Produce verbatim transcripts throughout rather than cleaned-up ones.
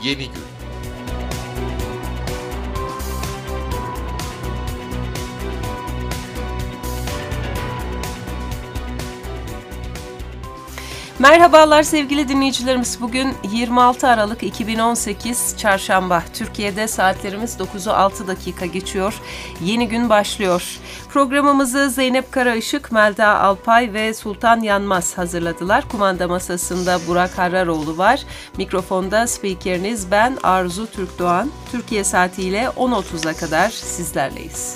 Yeni Gün. Merhabalar sevgili dinleyicilerimiz. Bugün yirmi altı Aralık iki bin on sekiz Çarşamba. Türkiye'de saatlerimiz dokuzu altı dakika geçiyor. Yeni gün başlıyor. Programımızı Zeynep Karaişık, Melda Alpay ve Sultan Yanmaz hazırladılar. Kumanda masasında Burak Harraroğlu var. Mikrofonda spikeriniz ben Arzu Türkdoğan. Türkiye saatiyle on otuza kadar sizlerleyiz.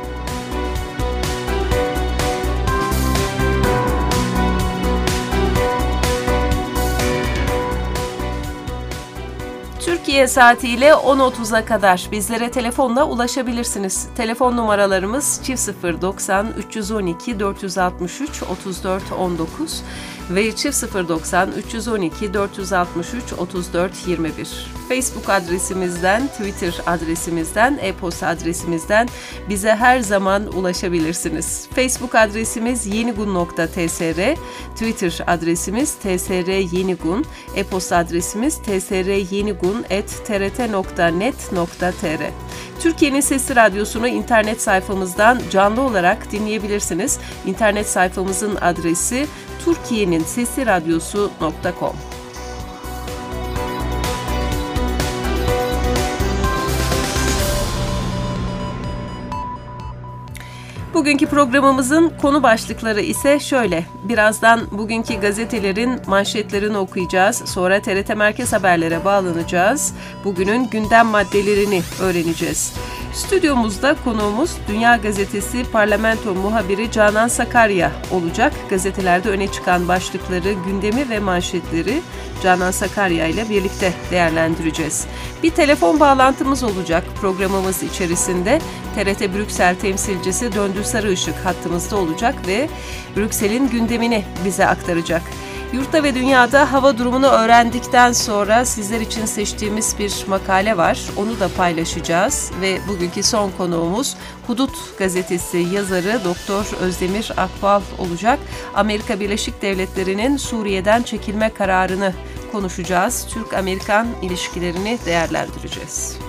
Türkiye saatiyle on otuza kadar bizlere telefonla ulaşabilirsiniz. Telefon numaralarımız çift sıfır doksan üç yüz on iki dört yüz altmış üç otuz dört on dokuz ve çift sıfır doksan üç yüz on iki dört yüz altmış üç otuz dört yirmi bir. Facebook adresimizden, Twitter adresimizden, e-posta adresimizden bize her zaman ulaşabilirsiniz. Facebook adresimiz yenigun nokta tsr, Twitter adresimiz tsryenigun, e-posta adresimiz tsryenigun at t r t nokta net nokta t r. Türkiye'nin Sesi Radyosu'nu internet sayfamızdan canlı olarak dinleyebilirsiniz. İnternet sayfamızın adresi türkiyenin sesi radyosu nokta com. Bugünkü programımızın konu başlıkları ise şöyle. Birazdan bugünkü gazetelerin manşetlerini okuyacağız. Sonra T R T Merkez Haberler'e bağlanacağız. Bugünün gündem maddelerini öğreneceğiz. Stüdyomuzda konuğumuz Dünya Gazetesi Parlamento muhabiri Canan Sakarya olacak. Gazetelerde öne çıkan başlıkları, gündemi ve manşetleri Canan Sakarya ile birlikte değerlendireceğiz. Bir telefon bağlantımız olacak programımız içerisinde. T R T Brüksel temsilcisi Döndü Sarıışık hattımızda olacak ve Brüksel'in gündemini bize aktaracak. Yurtta ve dünyada hava durumunu öğrendikten sonra sizler için seçtiğimiz bir makale var. Onu da paylaşacağız ve bugünkü son konuğumuz Hudut Gazetesi yazarı Doktor Özdemir Akbal olacak. Amerika Birleşik Devletleri'nin Suriye'den çekilme kararını konuşacağız. Türk-Amerikan ilişkilerini değerlendireceğiz.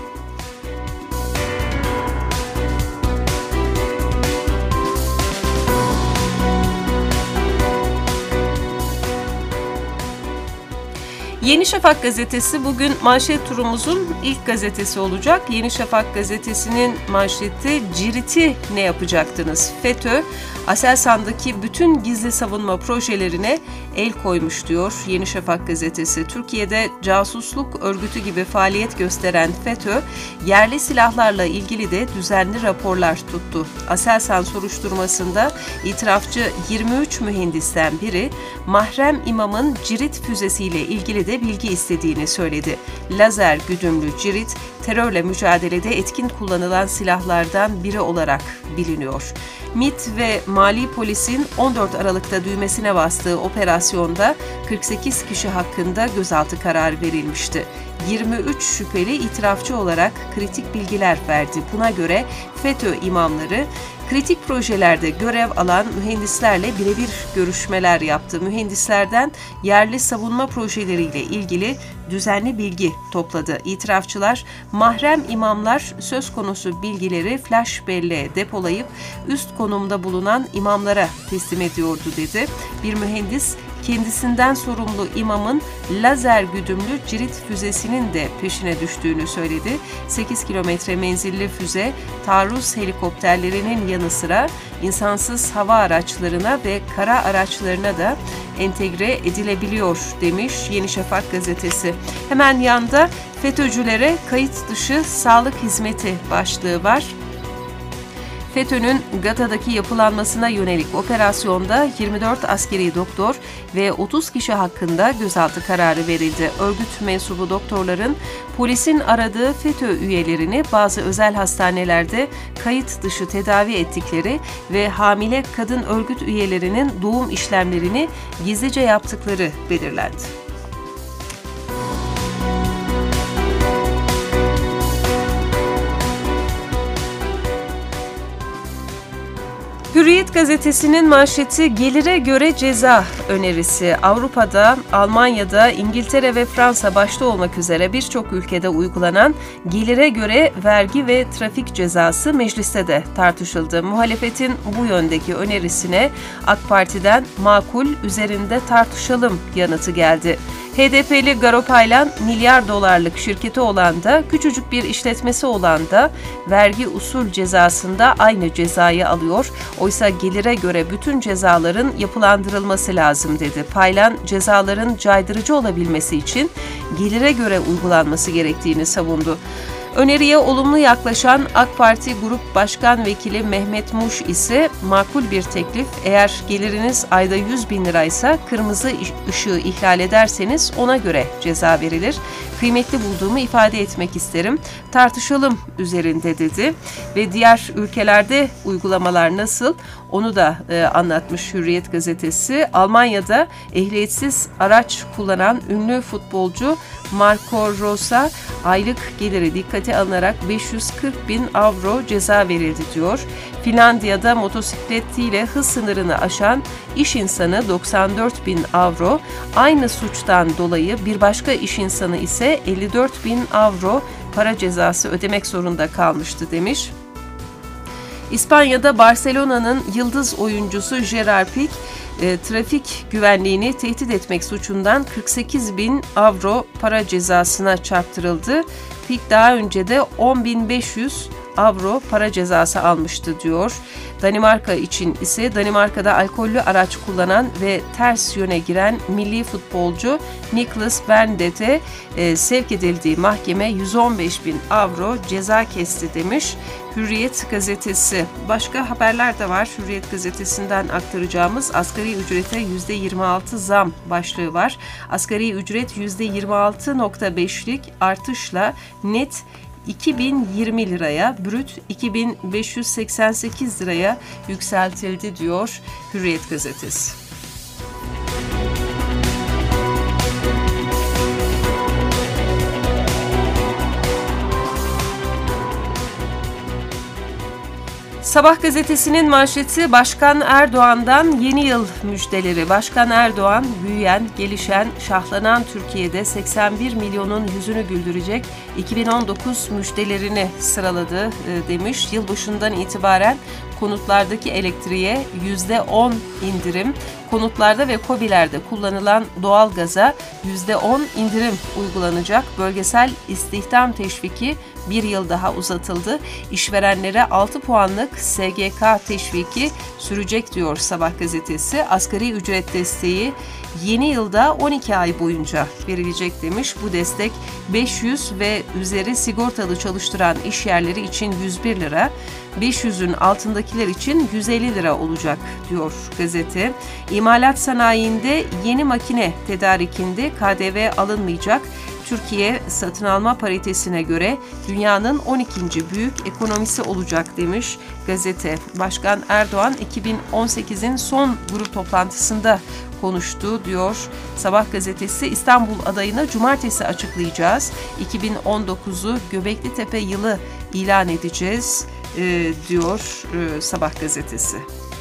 Yeni Şafak gazetesi bugün manşet turumuzun ilk gazetesi olacak. Yeni Şafak gazetesinin manşeti Cirit'i ne yapacaktınız? FETÖ, Aselsan'daki bütün gizli savunma projelerine el koymuş diyor Yeni Şafak gazetesi. Türkiye'de casusluk örgütü gibi faaliyet gösteren FETÖ, yerli silahlarla ilgili de düzenli raporlar tuttu. Aselsan soruşturmasında itirafçı yirmi üç mühendisten biri, mahrem imamın Cirit füzesiyle ilgili de bilgi istediğini söyledi. Lazer güdümlü Cirit, terörle mücadelede etkin kullanılan silahlardan biri olarak biliniyor. MİT ve Mali Polis'in on dört Aralık'ta düğmesine bastığı operasyonda kırk sekiz kişi hakkında gözaltı kararı verilmişti. yirmi üç şüpheli itirafçı olarak kritik bilgiler verdi. Buna göre FETÖ imamları kritik projelerde görev alan mühendislerle birebir görüşmeler yaptı. Mühendislerden yerli savunma projeleriyle ilgili düzenli bilgi topladı. İtirafçılar, mahrem imamlar söz konusu bilgileri flash belleğe depolayıp üst konumda bulunan imamlara teslim ediyordu dedi. Bir mühendis, kendisinden sorumlu imamın lazer güdümlü Cirit füzesinin de peşine düştüğünü söyledi. sekiz kilometre menzilli füze, taarruz helikopterlerinin yanı sıra insansız hava araçlarına ve kara araçlarına da entegre edilebiliyor demiş Yeni Şafak gazetesi. Hemen yanda FETÖ'cülere kayıt dışı sağlık hizmeti başlığı var. FETÖ'nün Gata'daki yapılanmasına yönelik operasyonda yirmi dört askeri doktor ve otuz kişi hakkında gözaltı kararı verildi. Örgüt mensubu doktorların polisin aradığı FETÖ üyelerini bazı özel hastanelerde kayıt dışı tedavi ettikleri ve hamile kadın örgüt üyelerinin doğum işlemlerini gizlice yaptıkları belirlendi. Hürriyet gazetesinin manşeti gelire göre ceza önerisi. Avrupa'da, Almanya'da, İngiltere ve Fransa başta olmak üzere birçok ülkede uygulanan gelire göre vergi ve trafik cezası mecliste de tartışıldı. Muhalefetin bu yöndeki önerisine AK Parti'den makul, üzerinde tartışalım yanıtı geldi. H D P'li Garopaylan milyar dolarlık şirketi olan da küçücük bir işletmesi olan da vergi usul cezasında aynı cezayı alıyor. Oysa gelire göre bütün cezaların yapılandırılması lazım dedi. Paylan cezaların caydırıcı olabilmesi için gelire göre uygulanması gerektiğini savundu. Öneriye olumlu yaklaşan AK Parti Grup Başkan Vekili Mehmet Muş ise makul bir teklif, eğer geliriniz ayda yüz bin liraysa kırmızı ışığı ihlal ederseniz ona göre ceza verilir. Kıymetli bulduğumu ifade etmek isterim. Tartışalım üzerinde dedi ve diğer ülkelerde uygulamalar nasıl onu da e, anlatmış Hürriyet gazetesi. Almanya'da ehliyetsiz araç kullanan ünlü futbolcu Marco Ros'a aylık geliri dikkate alınarak beş yüz kırk bin avro ceza verildi diyor. Finlandiya'da motosikletiyle hız sınırını aşan iş insanı doksan dört bin avro, aynı suçtan dolayı bir başka iş insanı ise elli dört bin avro para cezası ödemek zorunda kalmıştı demiş. İspanya'da Barcelona'nın yıldız oyuncusu Gerard Pique, e, trafik güvenliğini tehdit etmek suçundan kırk sekiz bin avro para cezasına çarptırıldı. Pique daha önce de on bin beş yüz avro para cezası almıştı diyor. Danimarka için ise Danimarka'da alkollü araç kullanan ve ters yöne giren milli futbolcu Niklas Bendt'e e, sevk edildiği mahkeme yüz on beş bin avro ceza kesti demiş Hürriyet gazetesi. Başka haberler de var. Hürriyet gazetesinden aktaracağımız asgari ücrete yüzde yirmi altı zam başlığı var. Asgari ücret yüzde yirmi altı virgül beşlik artışla net iki bin yirmi liraya, brüt iki bin beş yüz seksen sekiz liraya yükseltildi diyor Hürriyet gazetesi. Sabah gazetesinin manşeti Başkan Erdoğan'dan yeni yıl müjdeleri. Başkan Erdoğan, büyüyen, gelişen, şahlanan Türkiye'de seksen bir milyonun yüzünü güldürecek iki bin on dokuz müjdelerini sıraladı demiş. Yılbaşından itibaren konutlardaki elektriğe yüzde on indirim, konutlarda ve KOBİ'lerde kullanılan doğalgaza yüzde on indirim uygulanacak. Bölgesel istihdam teşviki bir yıl daha uzatıldı. İşverenlere altı puanlık S G K teşviki sürecek diyor Sabah gazetesi. Asgari ücret desteği yeni yılda on iki ay boyunca verilecek demiş. Bu destek beş yüz ve üzeri sigortalı çalıştıran iş yerleri için yüz bir lira, beş yüzün altındakiler için yüz elli lira olacak diyor gazete. İmalat sanayinde yeni makine tedarikinde K D V alınmayacak. Türkiye satın alma paritesine göre dünyanın on ikinci büyük ekonomisi olacak demiş gazete. Başkan Erdoğan iki bin on sekizin son grup toplantısında konuştu diyor Sabah gazetesi. İstanbul adayını cumartesi açıklayacağız. iki bin on dokuzu Göbekli Tepe yılı ilan edeceğiz e, diyor e, Sabah gazetesi.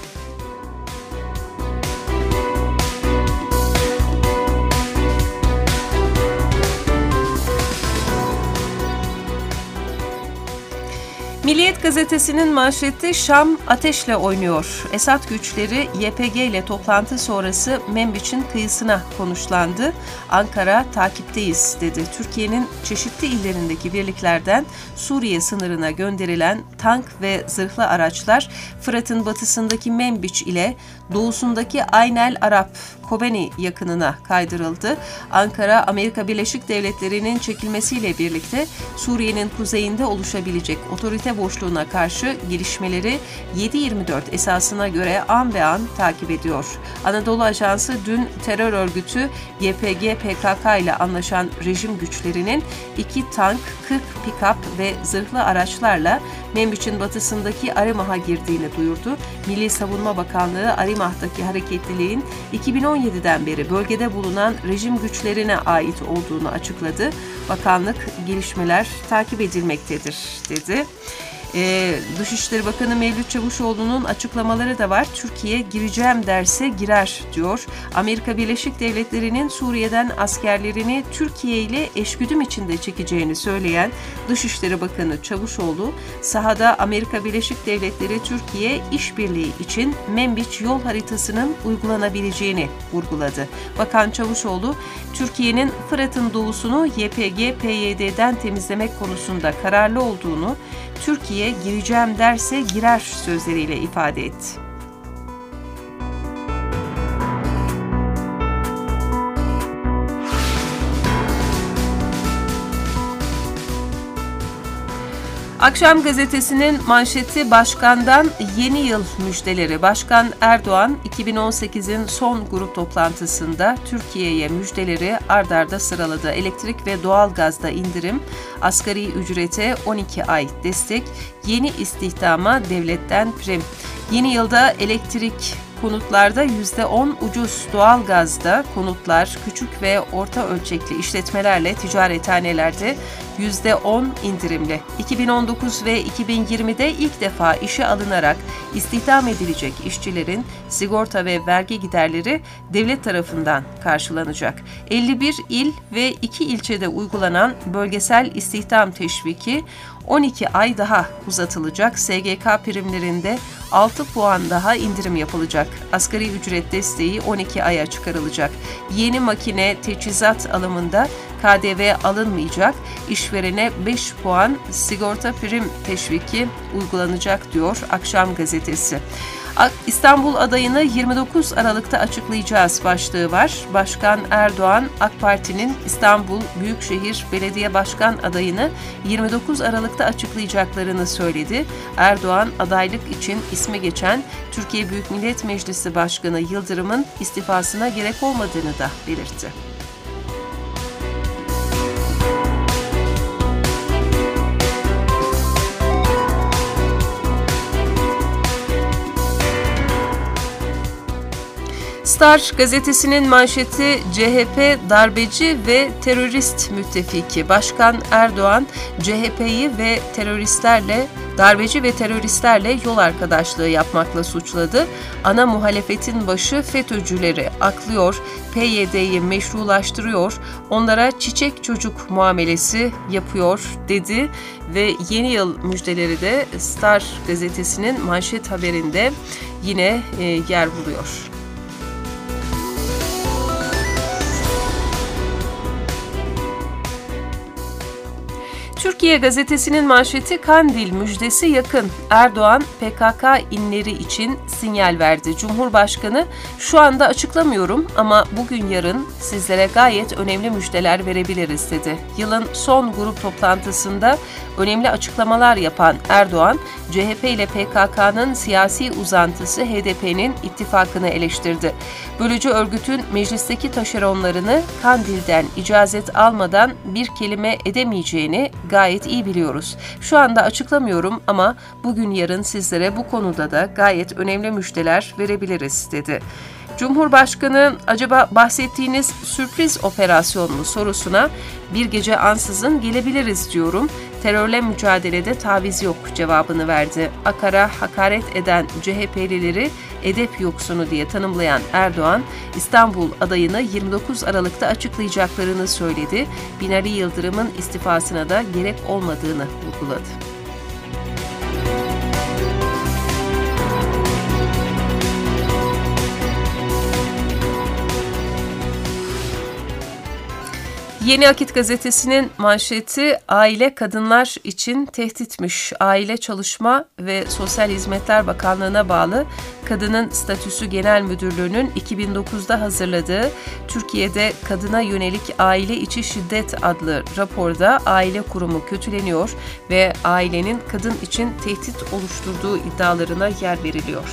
Milliyet gazetesinin manşeti Şam ateşle oynuyor. Esad güçleri Y P G ile toplantı sonrası Menbiç'in kıyısına konuşlandı. Ankara takipteyiz dedi. Türkiye'nin çeşitli illerindeki birliklerden Suriye sınırına gönderilen tank ve zırhlı araçlar Fırat'ın batısındaki Menbiç ile doğusundaki Aynel Arap Kobeni yakınına kaydırıldı. Ankara, Amerika Birleşik Devletleri'nin çekilmesiyle birlikte Suriye'nin kuzeyinde oluşabilecek otorite boşluğuna karşı gelişmeleri yedi yirmi dört esasına göre an be an takip ediyor. Anadolu Ajansı dün terör örgütü Y P G P K K ile anlaşan rejim güçlerinin iki tank, kırk pikap ve zırhlı araçlarla Menbiç'in batısındaki Arimah'a girdiğini duyurdu. Milli Savunma Bakanlığı Arimah'taki hareketliliğin iki bin on yediden beri bölgede bulunan rejim güçlerine ait olduğunu açıkladı. Bakanlık gelişmeler takip edilmektedir dedi. Ee, Dışişleri Bakanı Mevlüt Çavuşoğlu'nun açıklamaları da var. Türkiye gireceğim derse girer diyor. Amerika Birleşik Devletleri'nin Suriye'den askerlerini Türkiye ile eşgüdüm içinde çekeceğini söyleyen Dışişleri Bakanı Çavuşoğlu, sahada Amerika Birleşik Devletleri Türkiye işbirliği için Membiç yol haritasının uygulanabileceğini vurguladı. Bakan Çavuşoğlu, Türkiye'nin Fırat'ın doğusunu Y P G P Y D'den temizlemek konusunda kararlı olduğunu, Türkiye gireceğim derse girer sözleriyle ifade etti. Akşam gazetesinin manşeti başkandan yeni yıl müjdeleri. Başkan Erdoğan iki bin on sekizin son grup toplantısında Türkiye'ye müjdeleri ard arda sıraladı. Elektrik ve doğalgazda indirim, asgari ücrete on iki ay destek, yeni istihdama devletten prim. Yeni yılda elektrik konutlarda yüzde on ucuz, doğalgazda konutlar, küçük ve orta ölçekli işletmelerle ticarethanelerde yüzde on indirimli. iki bin on dokuz ve iki bin yirmide ilk defa işe alınarak istihdam edilecek işçilerin sigorta ve vergi giderleri devlet tarafından karşılanacak. elli bir il ve iki ilçede uygulanan bölgesel istihdam teşviki on iki ay daha uzatılacak. S G K primlerinde altı puan daha indirim yapılacak. Asgari ücret desteği on iki aya çıkarılacak. Yeni makine, teçhizat alımında K D V alınmayacak. İşverene beş puan sigorta prim teşviki uygulanacak diyor Akşam gazetesi. İstanbul adayını yirmi dokuz Aralık'ta açıklayacağız başlığı var. Başkan Erdoğan, AK Parti'nin İstanbul Büyükşehir Belediye Başkan adayını yirmi dokuz Aralık'ta açıklayacaklarını söyledi. Erdoğan, adaylık için ismi geçen Türkiye Büyük Millet Meclisi Başkanı Yıldırım'ın istifasına gerek olmadığını da belirtti. Star gazetesinin manşeti C H P darbeci ve terörist müttefiki. Başkan Erdoğan, C H P'yi ve teröristlerle darbeci ve teröristlerle yol arkadaşlığı yapmakla suçladı. Ana muhalefetin başı FETÖ'cüleri aklıyor, P Y D'yi meşrulaştırıyor, onlara çiçek çocuk muamelesi yapıyor dedi ve yeni yıl müjdeleri de Star gazetesinin manşet haberinde yine e, yer buluyor. Türkiye gazetesinin manşeti Kandil müjdesi yakın. Erdoğan P K K inleri için sinyal verdi. Cumhurbaşkanı, şu anda açıklamıyorum ama bugün yarın sizlere gayet önemli müjdeler verebiliriz dedi. Yılın son grup toplantısında önemli açıklamalar yapan Erdoğan, C H P ile P K K'nın siyasi uzantısı H D P'nin ittifakını eleştirdi. Bölücü örgütün meclisteki taşeronlarını Kandil'den icazet almadan bir kelime edemeyeceğini gayet iyi biliyoruz. Şu anda açıklamıyorum ama bugün yarın sizlere bu konuda da gayet önemli müjdeler verebiliriz dedi. Cumhurbaşkanı, acaba bahsettiğiniz sürpriz operasyon mu sorusuna bir gece ansızın gelebiliriz diyorum. Terörle mücadelede taviz yok cevabını verdi. Akar'a hakaret eden C H P'lileri edep yoksunu diye tanımlayan Erdoğan, İstanbul adayını yirmi dokuz Aralık'ta açıklayacaklarını söyledi. Binali Yıldırım'ın istifasına da gerek olmadığını vurguladı. Yeni Akit gazetesinin manşeti aile kadınlar için tehditmiş. Aile Çalışma ve Sosyal Hizmetler Bakanlığı'na bağlı Kadının Statüsü Genel Müdürlüğü'nün iki bin dokuzda hazırladığı Türkiye'de Kadına Yönelik Aile İçi Şiddet adlı raporda aile kurumu kötüleniyor ve ailenin kadın için tehdit oluşturduğu iddialarına yer veriliyor.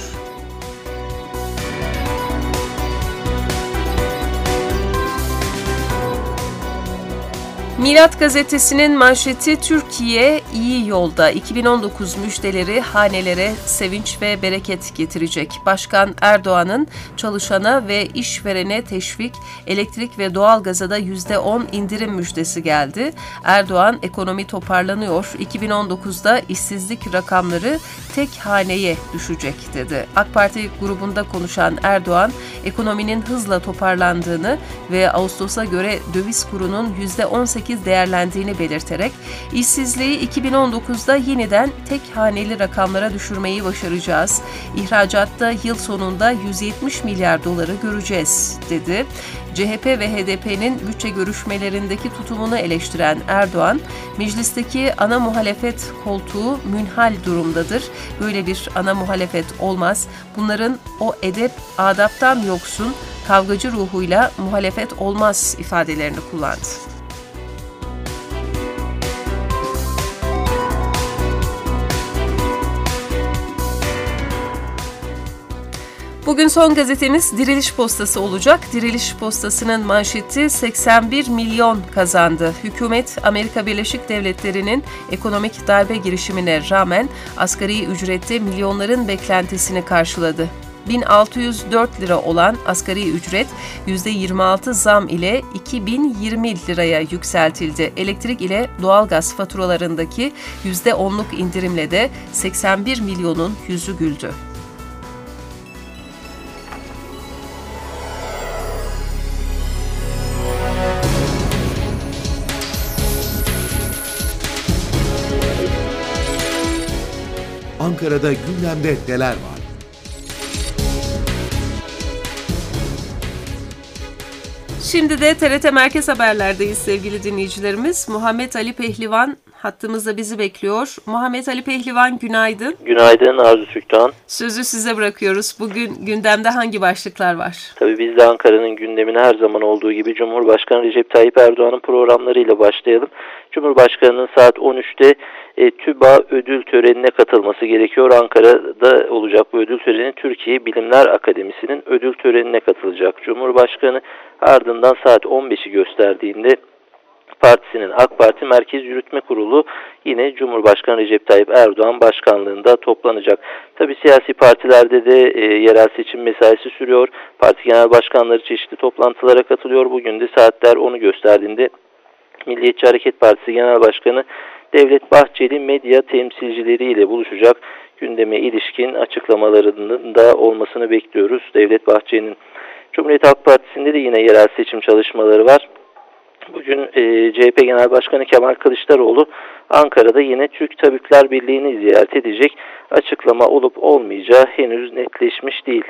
Milat gazetesinin manşeti Türkiye iyi yolda. iki bin on dokuz müjdeleri hanelere sevinç ve bereket getirecek. Başkan Erdoğan'ın çalışana ve işverene teşvik, elektrik ve doğalgaza da yüzde on indirim müjdesi geldi. Erdoğan ekonomi toparlanıyor. iki bin on dokuzda işsizlik rakamları tek haneye düşecek dedi. AK Parti grubunda konuşan Erdoğan, ekonominin hızla toparlandığını ve Ağustos'a göre döviz kurunun yüzde on sekiz değerlendiğini belirterek işsizliği iki bin on dokuzda yeniden tek haneli rakamlara düşürmeyi başaracağız. İhracatta yıl sonunda yüz yetmiş milyar doları göreceğiz dedi. C H P ve H D P'nin bütçe görüşmelerindeki tutumunu eleştiren Erdoğan, meclisteki ana muhalefet koltuğu münhal durumdadır. Böyle bir ana muhalefet olmaz. Bunların o edep, adaptan yoksun, kavgacı ruhuyla muhalefet olmaz ifadelerini kullandı. Bugün son gazetemiz Diriliş Postası olacak. Diriliş Postası'nın manşeti seksen bir milyon kazandı. Hükümet, Amerika Birleşik Devletleri'nin ekonomik darbe girişimine rağmen asgari ücrette milyonların beklentisini karşıladı. bin altı yüz dört lira olan asgari ücret yüzde yirmi altı zam ile iki bin yirmi liraya yükseltildi. Elektrik ile doğalgaz faturalarındaki yüzde onluk indirimle de seksen bir milyonun yüzü güldü. Ankara'da gündemde neler var? Şimdi de T R T Merkez Haberler'deyiz sevgili dinleyicilerimiz. Muhammed Ali Pehlivan hattımızda bizi bekliyor. Muhammed Ali Pehlivan, günaydın. Günaydın Arzu Süktan. Sözü size bırakıyoruz. Bugün gündemde hangi başlıklar var? Tabii biz de Ankara'nın gündemine her zaman olduğu gibi Cumhurbaşkanı Recep Tayyip Erdoğan'ın programlarıyla başlayalım. Cumhurbaşkanı'nın saat on üçte e, TÜBA ödül törenine katılması gerekiyor. Ankara'da olacak bu ödül töreni, Türkiye Bilimler Akademisi'nin ödül törenine katılacak Cumhurbaşkanı. Ardından saat on beşi gösterdiğinde partisinin AK Parti Merkez Yürütme Kurulu yine Cumhurbaşkanı Recep Tayyip Erdoğan başkanlığında toplanacak. Tabii siyasi partilerde de e, yerel seçim mesaisi sürüyor. Parti genel başkanları çeşitli toplantılara katılıyor. Bugün de saatler onu gösterdiğinde Milliyetçi Hareket Partisi Genel Başkanı Devlet Bahçeli medya temsilcileriyle buluşacak. Gündeme ilişkin açıklamalarının da olmasını bekliyoruz Devlet Bahçeli'nin. Cumhuriyet Halk Partisi'nde de yine yerel seçim çalışmaları var. Bugün e, C H P Genel Başkanı Kemal Kılıçdaroğlu Ankara'da yine Türk Tabipler Birliği'ni ziyaret edecek. Açıklama olup olmayacağı henüz netleşmiş değil.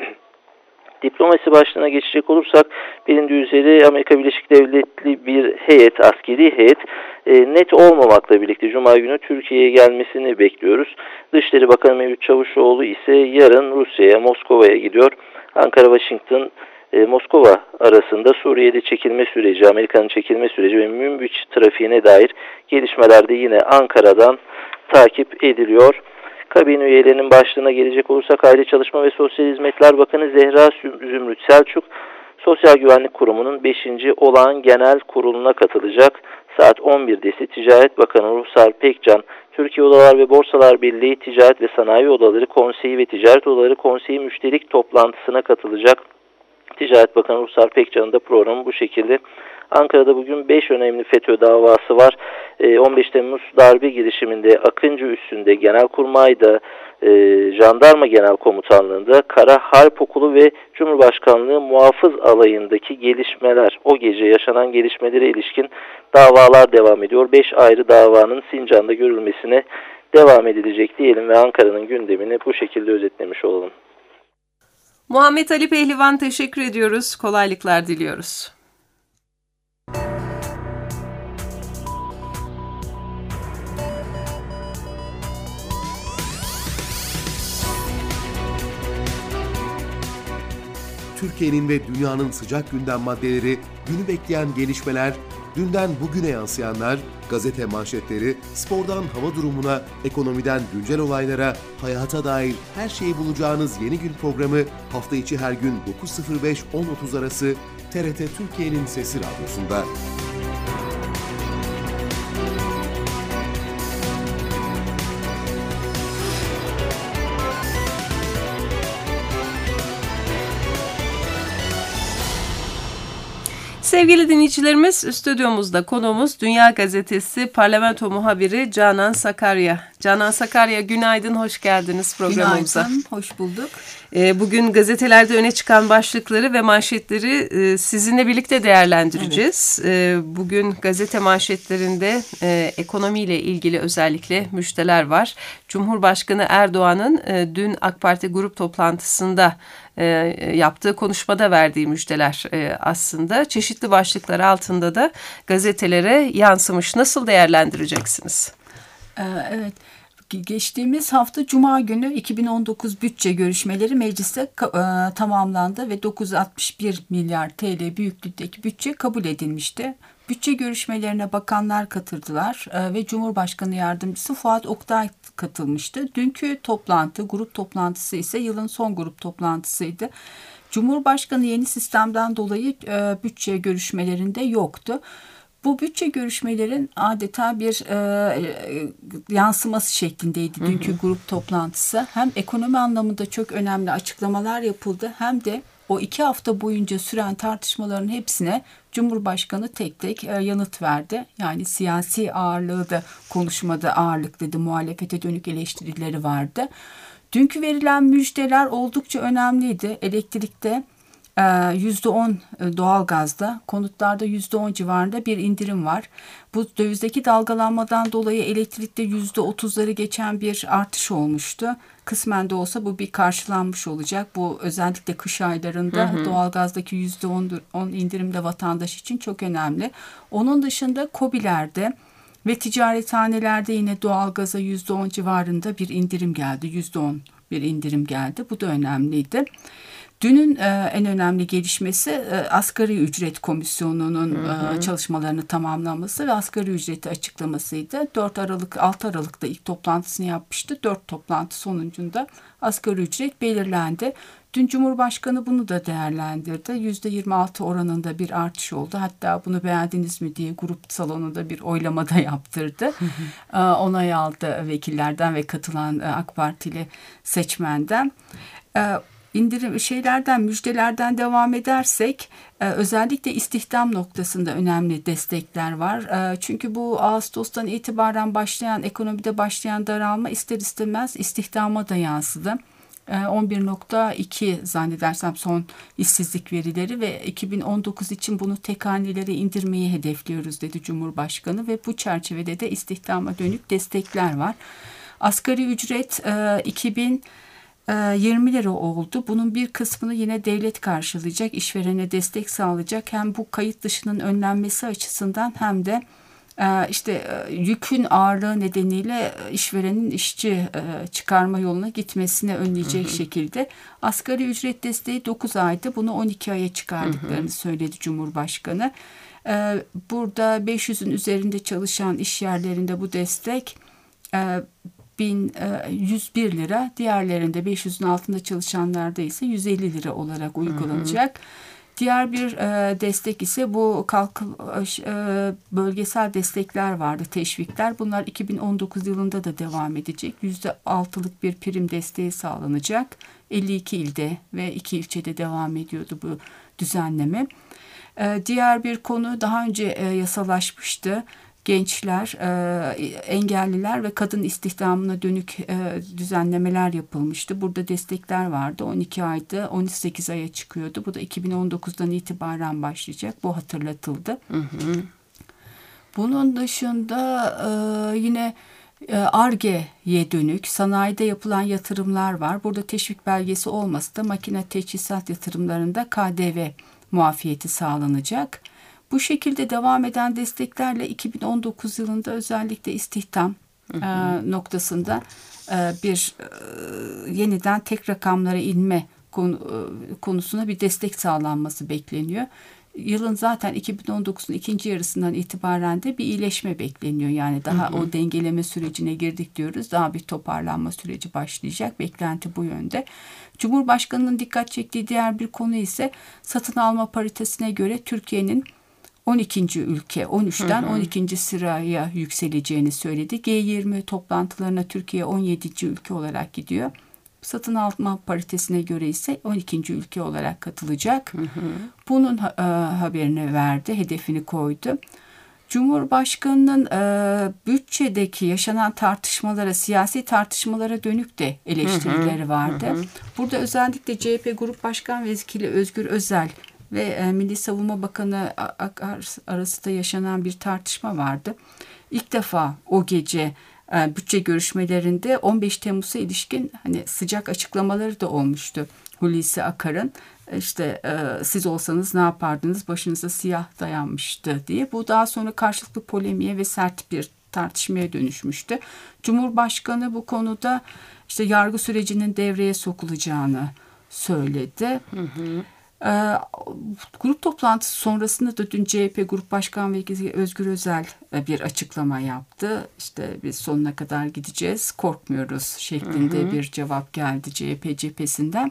Diplomasi başlığına geçecek olursak, bilindiği üzere Amerika Birleşik Devletleri bir heyet, askeri heyet e, net olmamakla birlikte Cuma günü Türkiye'ye gelmesini bekliyoruz. Dışişleri Bakanı Mevlüt Çavuşoğlu ise yarın Rusya'ya, Moskova'ya gidiyor. Ankara-Washington E, Moskova arasında Suriye'de çekilme süreci, Amerika'nın çekilme süreci ve Münbiç trafiğine dair gelişmeler de yine Ankara'dan takip ediliyor. Kabine üyelerinin başlığına gelecek olursak, Aile Çalışma ve Sosyal Hizmetler Bakanı Zehra Zümrüt Selçuk, Sosyal Güvenlik Kurumu'nun beşinci olağan genel kuruluna katılacak. Saat on birde ise Ticaret Bakanı Ruhsar Pekcan, Türkiye Odalar ve Borsalar Birliği Ticaret ve Sanayi Odaları Konseyi ve Ticaret Odaları Konseyi müşterik toplantısına katılacak. Ticaret Bakanı Ruhsar Pekcan'ın da programı bu şekilde. Ankara'da bugün beş önemli FETÖ davası var. on beş Temmuz darbe girişiminde Akıncı Üssü'nde, Genelkurmay'da, e, Jandarma Genel Komutanlığı'nda, Kara Harp Okulu ve Cumhurbaşkanlığı Muhafız Alayı'ndaki gelişmeler, o gece yaşanan gelişmelere ilişkin davalar devam ediyor. beş ayrı davanın Sincan'da görülmesine devam edilecek diyelim ve Ankara'nın gündemini bu şekilde özetlemiş olalım. Muhammed Ali Pehlivan, teşekkür ediyoruz. Kolaylıklar diliyoruz. Türkiye'nin ve dünyanın sıcak gündem maddeleri, günü bekleyen gelişmeler, dünden bugüne yansıyanlar, gazete manşetleri, spordan hava durumuna, ekonomiden güncel olaylara, hayata dair her şeyi bulacağınız Yeni Gün programı hafta içi her gün dokuz sıfır beş on otuz arası T R T Türkiye'nin Sesi Radyosu'nda. Sevgili dinleyicilerimiz, stüdyomuzda konuğumuz Dünya Gazetesi Parlamento Muhabiri Canan Sakarya. Canan Sakarya, günaydın, hoş geldiniz programımıza. Günaydın, hoş bulduk. Bugün gazetelerde öne çıkan başlıkları ve manşetleri sizinle birlikte değerlendireceğiz. Evet. Bugün gazete manşetlerinde ekonomiyle ilgili özellikle müjdeler var. Cumhurbaşkanı Erdoğan'ın dün AK Parti grup toplantısında yaptığı konuşmada verdiği müjdeler aslında çeşitli başlıklar altında da gazetelere yansımış. Nasıl değerlendireceksiniz? Evet. Geçtiğimiz hafta Cuma günü iki bin on dokuz bütçe görüşmeleri mecliste e, tamamlandı ve dokuz yüz altmış bir milyar T L büyüklükteki bütçe kabul edilmişti. Bütçe görüşmelerine bakanlar katıldılar e, ve Cumhurbaşkanı Yardımcısı Fuat Oktay katılmıştı. Dünkü toplantı, grup toplantısı ise yılın son grup toplantısıydı. Cumhurbaşkanı yeni sistemden dolayı e, bütçe görüşmelerinde yoktu. Bu bütçe görüşmelerin adeta bir e, yansıması şeklindeydi dünkü hı hı. grup toplantısı. Hem ekonomi anlamında çok önemli açıklamalar yapıldı, hem de o iki hafta boyunca süren tartışmaların hepsine Cumhurbaşkanı tek tek e, yanıt verdi. Yani siyasi ağırlığı da konuşmada ağırlıklıydı, muhalefete dönük eleştirileri vardı. Dünkü verilen müjdeler oldukça önemliydi. Elektrikte yüzde on doğalgazda, konutlarda yüzde on civarında bir indirim var. Bu dövizdeki dalgalanmadan dolayı elektrikte yüzde otuzları geçen bir artış olmuştu. Kısmen de olsa bu bir karşılanmış olacak. Bu özellikle kış aylarında hı hı. doğalgazdaki yüzde on indirim de vatandaş için çok önemli. Onun dışında KOBİ'lerde ve ticarethanelerde yine doğalgaza yüzde on civarında bir indirim geldi. yüzde on bir indirim geldi. Bu da önemliydi. Dünün e, en önemli gelişmesi e, asgari ücret komisyonunun hı hı. E, çalışmalarını tamamlaması ve asgari ücreti açıklamasıydı. dört Aralık altı Aralık'ta ilk toplantısını yapmıştı. dört toplantı sonucunda asgari ücret belirlendi. Dün Cumhurbaşkanı bunu da değerlendirdi. yüzde yirmi altı oranında bir artış oldu. Hatta bunu beğendiniz mi diye grup salonunda bir oylamada yaptırdı. Hı hı. E, onay aldı vekillerden ve katılan e, AK Partili seçmenden. E, İndirim şeylerden, müjdelerden devam edersek e, özellikle istihdam noktasında önemli destekler var. E, çünkü bu Ağustos'tan itibaren başlayan, ekonomide başlayan daralma ister istemez istihdama da yansıdı. E, on bir nokta iki zannedersem son işsizlik verileri ve iki bin on dokuz için bunu tek hanelere indirmeyi hedefliyoruz dedi Cumhurbaşkanı ve bu çerçevede de istihdama dönük destekler var. Asgari ücret e, iki bin yirmi lira oldu. Bunun bir kısmını yine devlet karşılayacak, işverene destek sağlayacak. Hem bu kayıt dışının önlenmesi açısından hem de işte yükün ağırlığı nedeniyle işverenin işçi çıkarma yoluna gitmesini önleyecek hı hı. şekilde. Asgari ücret desteği dokuz aydı. Bunu on iki aya çıkardıklarını hı hı. söyledi Cumhurbaşkanı. Burada beş yüzün üzerinde çalışan iş yerlerinde bu destek bin yüz bir lira, diğerlerinde beş yüzün altında çalışanlarda ise yüz elli lira olarak uygulanacak. Hı hı. Diğer bir e, destek ise bu kalkın e, bölgesel destekler vardı, teşvikler. Bunlar iki bin on dokuz yılında da devam edecek. yüzde altılık bir prim desteği sağlanacak. elli iki ilde ve iki ilçede devam ediyordu bu düzenleme. E, diğer bir konu daha önce e, yasalaşmıştı. Gençler, e, engelliler ve kadın istihdamına dönük e, düzenlemeler yapılmıştı. Burada destekler vardı. on iki aydı, on sekiz aya çıkıyordu. Bu da iki bin on dokuzdan itibaren başlayacak. Bu hatırlatıldı. Hı hı. Bunun dışında e, yine Ar-Ge'ye dönük sanayide yapılan yatırımlar var. Burada teşvik belgesi olmasa da makine teçhizat yatırımlarında K D V muafiyeti sağlanacak. Bu şekilde devam eden desteklerle iki bin on dokuz yılında özellikle istihdam hı hı. E, noktasında e, bir e, yeniden tek rakamlara inme konu, e, konusuna bir destek sağlanması bekleniyor. Yılın zaten iki bin on dokuzun ikinci yarısından itibaren de bir iyileşme bekleniyor. Yani daha hı hı. o dengeleme sürecine girdik diyoruz. Daha bir toparlanma süreci başlayacak. Beklenti bu yönde. Cumhurbaşkanının dikkat çektiği diğer bir konu ise satın alma paritesine göre Türkiye'nin on ikinci ülke, on üçten hı hı. on ikinci sıraya yükseleceğini söyledi. G yirmi toplantılarına Türkiye on yedinci ülke olarak gidiyor. satın alma paritesine göre ise on ikinci ülke olarak katılacak. Hı hı. Bunun e, haberini verdi, hedefini koydu. Cumhurbaşkanının e, bütçedeki yaşanan tartışmalara, siyasi tartışmalara dönük de eleştirileri hı hı, vardı. Hı hı. Burada özellikle C H P Grup Başkan Vekili Özgür Özel ve e, Milli Savunma Bakanı Akar arasında yaşanan bir tartışma vardı. İlk defa o gece e, bütçe görüşmelerinde on beş Temmuz'a ilişkin hani sıcak açıklamaları da olmuştu. Hulusi Akar'ın işte e, siz olsanız ne yapardınız, başınıza siyah dayanmıştı diye. Bu daha sonra karşılıklı polemiğe ve sert bir tartışmaya dönüşmüştü. Cumhurbaşkanı bu konuda işte yargı sürecinin devreye sokulacağını söyledi. Hı hı. E, grup toplantısı sonrasında da dün C H P Grup Başkan Vekili Özgür Özel bir açıklama yaptı. İşte biz sonuna kadar gideceğiz, korkmuyoruz şeklinde hı hı. bir cevap geldi C H P cephesinden.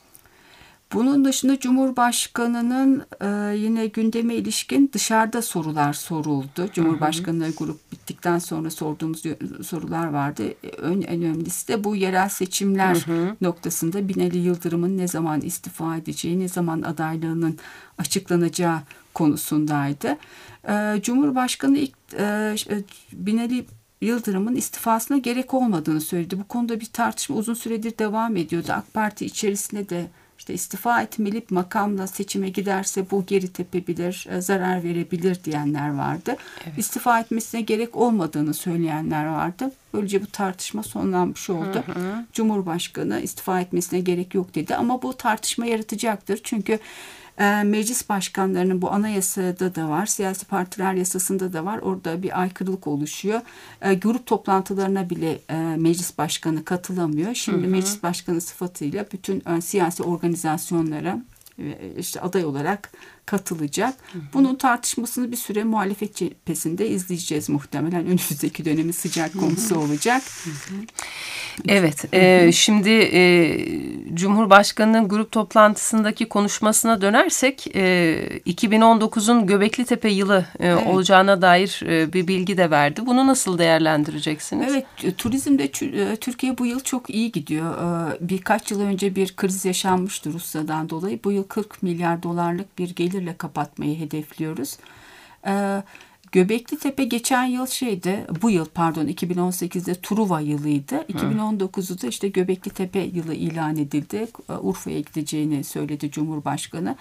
Bunun dışında Cumhurbaşkanı'nın e, yine gündeme ilişkin dışarıda sorular soruldu. Cumhurbaşkanı grup bittikten sonra sorduğumuz sorular vardı. En önemlisi de bu yerel seçimler hı hı. noktasında Binali Yıldırım'ın ne zaman istifa edeceği, ne zaman adaylığının açıklanacağı konusundaydı. E, Cumhurbaşkanı ilk e, Binali Yıldırım'ın istifasına gerek olmadığını söyledi. Bu konuda bir tartışma uzun süredir devam ediyordu. AK Parti içerisinde de İşte istifa etmeli, makamla seçime giderse bu geri tepebilir, zarar verebilir diyenler vardı. Evet. İstifa etmesine gerek olmadığını söyleyenler vardı. Böylece bu tartışma sonlanmış oldu. Hı hı. Cumhurbaşkanı istifa etmesine gerek yok dedi ama bu tartışma yaratacaktır. Çünkü e, meclis başkanlarının bu anayasada da var, siyasi partiler yasasında da var. Orada bir aykırılık oluşuyor. E, grup toplantılarına bile e, meclis başkanı katılamıyor. Şimdi hı hı. meclis başkanı sıfatıyla bütün e, siyasi organizasyonlara e, işte aday olarak katılacak. Hı hı. Bunun tartışmasını bir süre muhalefet cephesinde izleyeceğiz muhtemelen. Önümüzdeki dönemin sıcak konusu olacak. Hı hı. Evet, e, şimdi e, Cumhurbaşkanı'nın grup toplantısındaki konuşmasına dönersek e, iki bin on dokuzun Göbeklitepe yılı e, evet. olacağına dair e, bir bilgi de verdi. Bunu nasıl değerlendireceksiniz? Evet, turizmde Türkiye bu yıl çok iyi gidiyor. Birkaç yıl önce bir kriz yaşanmıştı Rusya'dan dolayı. Bu yıl kırk milyar dolarlık bir gelirle kapatmayı hedefliyoruz. Evet. Göbeklitepe geçen yıl şeydi, bu yıl pardon iki bin on sekizde Truva yılıydı. iki bin on dokuzda işte Göbeklitepe yılı ilan edildi. Urfa'ya gideceğini söyledi Cumhurbaşkanı.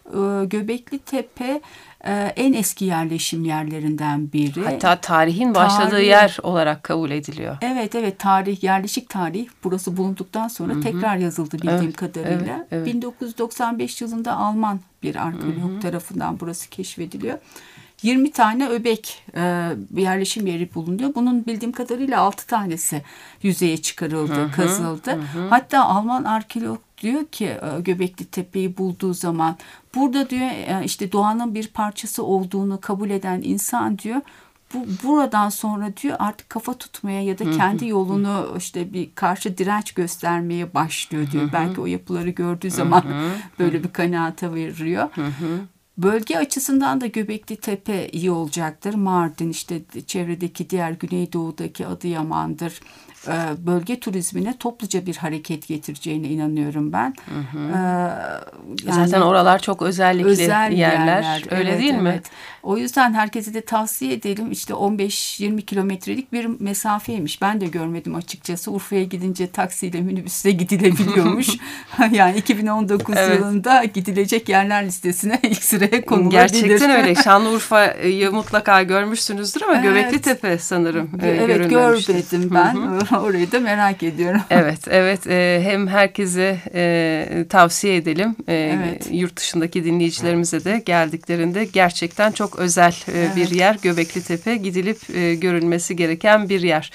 Göbeklitepe en eski yerleşim yerlerinden biri. Hatta tarihin başladığı tarih, yer olarak kabul ediliyor. Evet evet tarih, yerleşik tarih burası bulunduktan sonra hı hı. tekrar yazıldı bildiğim evet, kadarıyla. Evet, evet. bin dokuz yüz doksan beş yılında Alman bir arkeolog hı hı. tarafından burası keşfediliyor. yirmi tane öbek e, yerleşim yeri bulunuyor. Bunun bildiğim kadarıyla altı tanesi yüzeye çıkarıldı, hı hı, kazıldı. Hı hı. Hatta Alman arkeolog diyor ki e, Göbeklitepe'yi bulduğu zaman burada diyor e, işte doğanın bir parçası olduğunu kabul eden insan diyor. Bu buradan sonra diyor artık kafa tutmaya ya da kendi yolunu işte bir karşı direnç göstermeye başlıyor diyor. Hı hı. Belki o yapıları gördüğü zaman hı hı. böyle bir kanaata varıyor. Hı hı. Bölge açısından da Göbeklitepe iyi olacaktır. Mardin işte çevredeki diğer Güneydoğu'daki Adıyaman'dır. Bölge turizmine topluca bir hareket getireceğine inanıyorum ben. Hı hı. Ee, yani Zaten oralar çok özellikli özel yerler. yerler. Öyle evet, değil evet. mi? O yüzden herkese de tavsiye edelim. İşte on beş yirmi kilometrelik bir mesafeymiş. Ben de görmedim açıkçası. Urfa'ya gidince taksiyle minibüsle gidilebiliyormuş. Yani iki bin on dokuz evet. yılında gidilecek yerler listesine ilk sıraya konulabilir. Gerçekten öyle. Şanlıurfa'yı mutlaka görmüşsünüzdür ama evet. Göbeklitepe sanırım evet, görmedim ben. Orayı da merak ediyorum. Evet, evet. E, hem herkese e, tavsiye edelim. E, evet. Yurt dışındaki dinleyicilerimize de geldiklerinde gerçekten çok özel e, evet. bir yer. Göbeklitepe gidilip e, görülmesi gereken bir yer.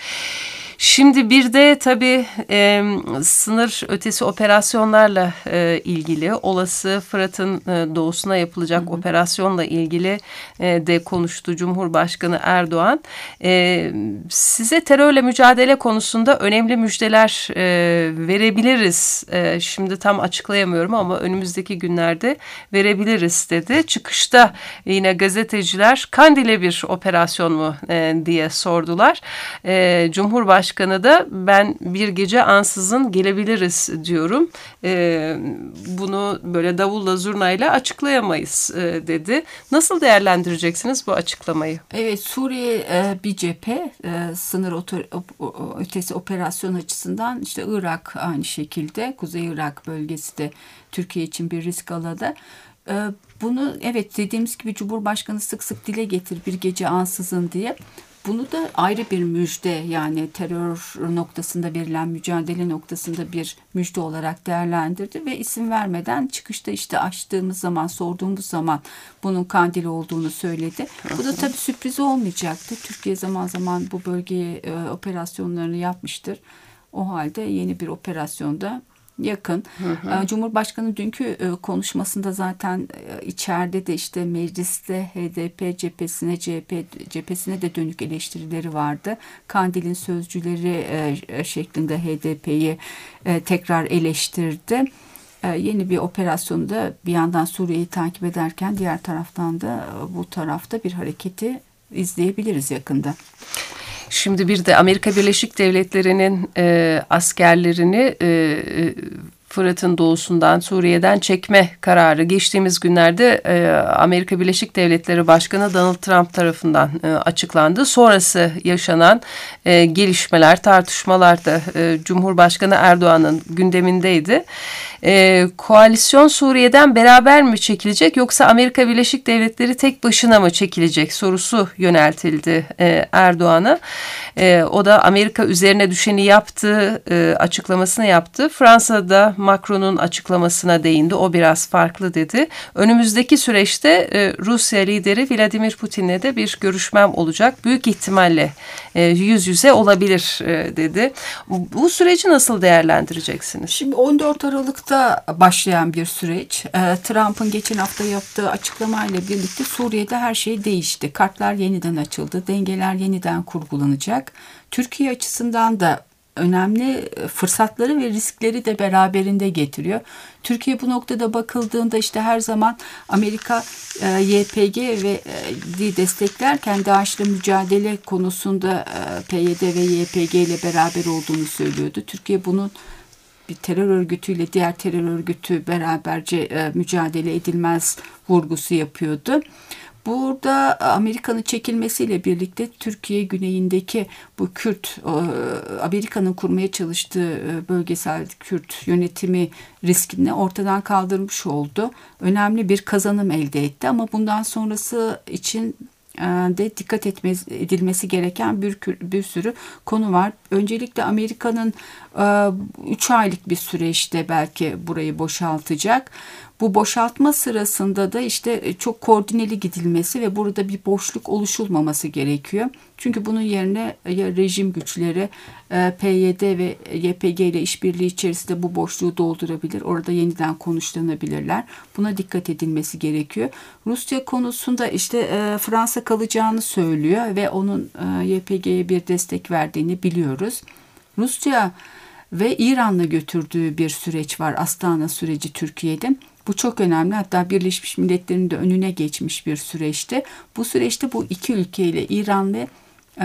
Şimdi bir de tabii e, sınır ötesi operasyonlarla e, ilgili, olası Fırat'ın e, doğusuna yapılacak hı hı. operasyonla ilgili e, de konuştu Cumhurbaşkanı Erdoğan. E, size terörle mücadele konusunda önemli müjdeler e, verebiliriz. E, şimdi tam açıklayamıyorum ama önümüzdeki günlerde verebiliriz dedi. Çıkışta yine gazeteciler Kandil'e bir operasyon mu e, diye sordular. E, Cumhurbaşkanı Cumhurbaşkanı da ben bir gece ansızın gelebiliriz diyorum. E, bunu böyle davulla zurnayla açıklayamayız e, dedi. Nasıl değerlendireceksiniz bu açıklamayı? Evet, Suriye e, bir cephe, e, sınır otor, o, ötesi operasyon açısından, işte Irak aynı şekilde, Kuzey Irak bölgesi de Türkiye için bir risk alanı. E, bunu evet dediğimiz gibi Cumhurbaşkanı sık sık dile getir bir gece ansızın diye. Bunu da ayrı bir müjde, yani terör noktasında verilen mücadele noktasında bir müjde olarak değerlendirdi ve isim vermeden çıkışta işte açtığımız zaman, sorduğumuz zaman bunun Kandil olduğunu söyledi. Bu da tabii sürpriz olmayacaktı. Türkiye zaman zaman bu bölgeye e, operasyonlarını yapmıştır. O halde yeni bir operasyonda yakın. Hı hı. Cumhurbaşkanı dünkü konuşmasında zaten içeride de işte mecliste H D P cephesine, C H P cephesine de dönük eleştirileri vardı. Kandil'in sözcüleri şeklinde H D P'yi tekrar eleştirdi. Yeni bir operasyonda bir yandan Suriye'yi takip ederken diğer taraftan da bu tarafta bir hareketi izleyebiliriz yakında. Şimdi bir de Amerika Birleşik Devletleri'nin e, askerlerini e, Fırat'ın doğusundan, Suriye'den çekme kararı geçtiğimiz günlerde e, Amerika Birleşik Devletleri Başkanı Donald Trump tarafından e, açıklandı. Sonrası yaşanan e, gelişmeler, tartışmalar da e, Cumhurbaşkanı Erdoğan'ın gündemindeydi. E, koalisyon Suriye'den beraber mi çekilecek yoksa Amerika Birleşik Devletleri tek başına mı çekilecek sorusu yöneltildi e, Erdoğan'a. E, o da Amerika üzerine düşeni yaptı, e, açıklamasını yaptı. Fransa'da Macron'un açıklamasına değindi. O biraz farklı dedi. Önümüzdeki süreçte e, Rusya lideri Vladimir Putin'le de bir görüşmem olacak. Büyük ihtimalle e, yüz yüze olabilir e, dedi. Bu süreci nasıl değerlendireceksiniz? Şimdi on dört Aralık'ta başlayan bir süreç. E, Trump'ın geçen hafta yaptığı açıklamayla birlikte Suriye'de her şey değişti. Kartlar yeniden açıldı. Dengeler yeniden kurgulanacak. Türkiye açısından da önemli fırsatları ve riskleri de beraberinde getiriyor. Türkiye bu noktada bakıldığında işte her zaman Amerika e, Y P G ve e, desteklerken DAEŞ'le mücadele konusunda e, P Y D ve Y P G ile beraber olduğunu söylüyordu. Türkiye bunun bir terör örgütüyle diğer terör örgütü beraberce e, mücadele edilmez vurgusu yapıyordu. Burada Amerika'nın çekilmesiyle birlikte Türkiye güneyindeki bu Kürt, Amerika'nın kurmaya çalıştığı bölgesel Kürt yönetimi riskini ortadan kaldırmış oldu. Önemli bir kazanım elde etti ama bundan sonrası için de dikkat edilmesi gereken bir, bir sürü konu var. Öncelikle Amerika'nın üç aylık bir süreçte belki burayı boşaltacak. Bu boşaltma sırasında da işte çok koordineli gidilmesi ve burada bir boşluk oluşulmaması gerekiyor. Çünkü bunun yerine ya rejim güçleri P Y D ve Y P G ile işbirliği içerisinde bu boşluğu doldurabilir. Orada yeniden konuşlanabilirler. Buna dikkat edilmesi gerekiyor. Rusya konusunda işte Fransa kalacağını söylüyor ve onun Y P G'ye bir destek verdiğini biliyoruz. Rusya ve İran'la götürdüğü bir süreç var. Astana süreci Türkiye'de. Bu çok önemli. Hatta Birleşmiş Milletler'in de önüne geçmiş bir süreçte. Bu süreçte bu iki ülkeyle İran ve e,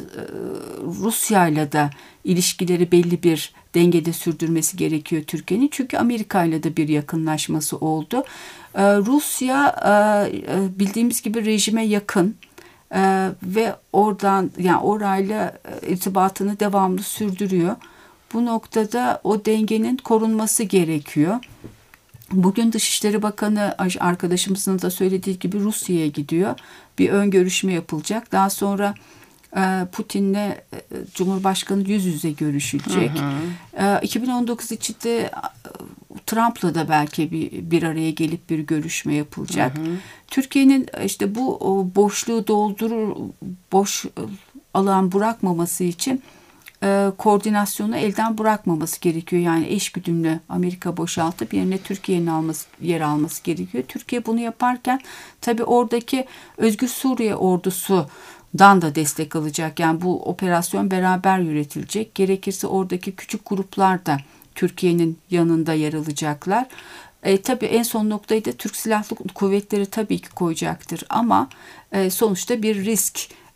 Rusya'yla da ilişkileri belli bir dengede sürdürmesi gerekiyor Türkiye'nin. Çünkü Amerika'yla da bir yakınlaşması oldu. E, Rusya e, bildiğimiz gibi rejime yakın. Ee, ve oradan yani orayla irtibatını devamlı sürdürüyor. Bu noktada o dengenin korunması gerekiyor. Bugün Dışişleri Bakanı arkadaşımızın da söylediği gibi Rusya'ya gidiyor. Bir ön görüşme yapılacak. Daha sonra Putin'le Cumhurbaşkanı yüz yüze görüşülecek. Hı hı. iki bin on dokuz içinde Trump'la da belki bir, bir araya gelip bir görüşme yapılacak. Hı hı. Türkiye'nin işte bu boşluğu doldurur, boş alan bırakmaması için e, koordinasyonu elden bırakmaması gerekiyor. Yani eşgüdümlü Amerika boşaltıp yerine Türkiye'nin alması, yer alması gerekiyor. Türkiye bunu yaparken tabii oradaki Özgür Suriye ordusu dan da destek alacak. Yani bu operasyon beraber yürütülecek. Gerekirse oradaki küçük gruplar da Türkiye'nin yanında yer alacaklar. E, tabii en son noktayı da Türk Silahlı Kuvvetleri tabii ki koyacaktır. Ama e, sonuçta bir risk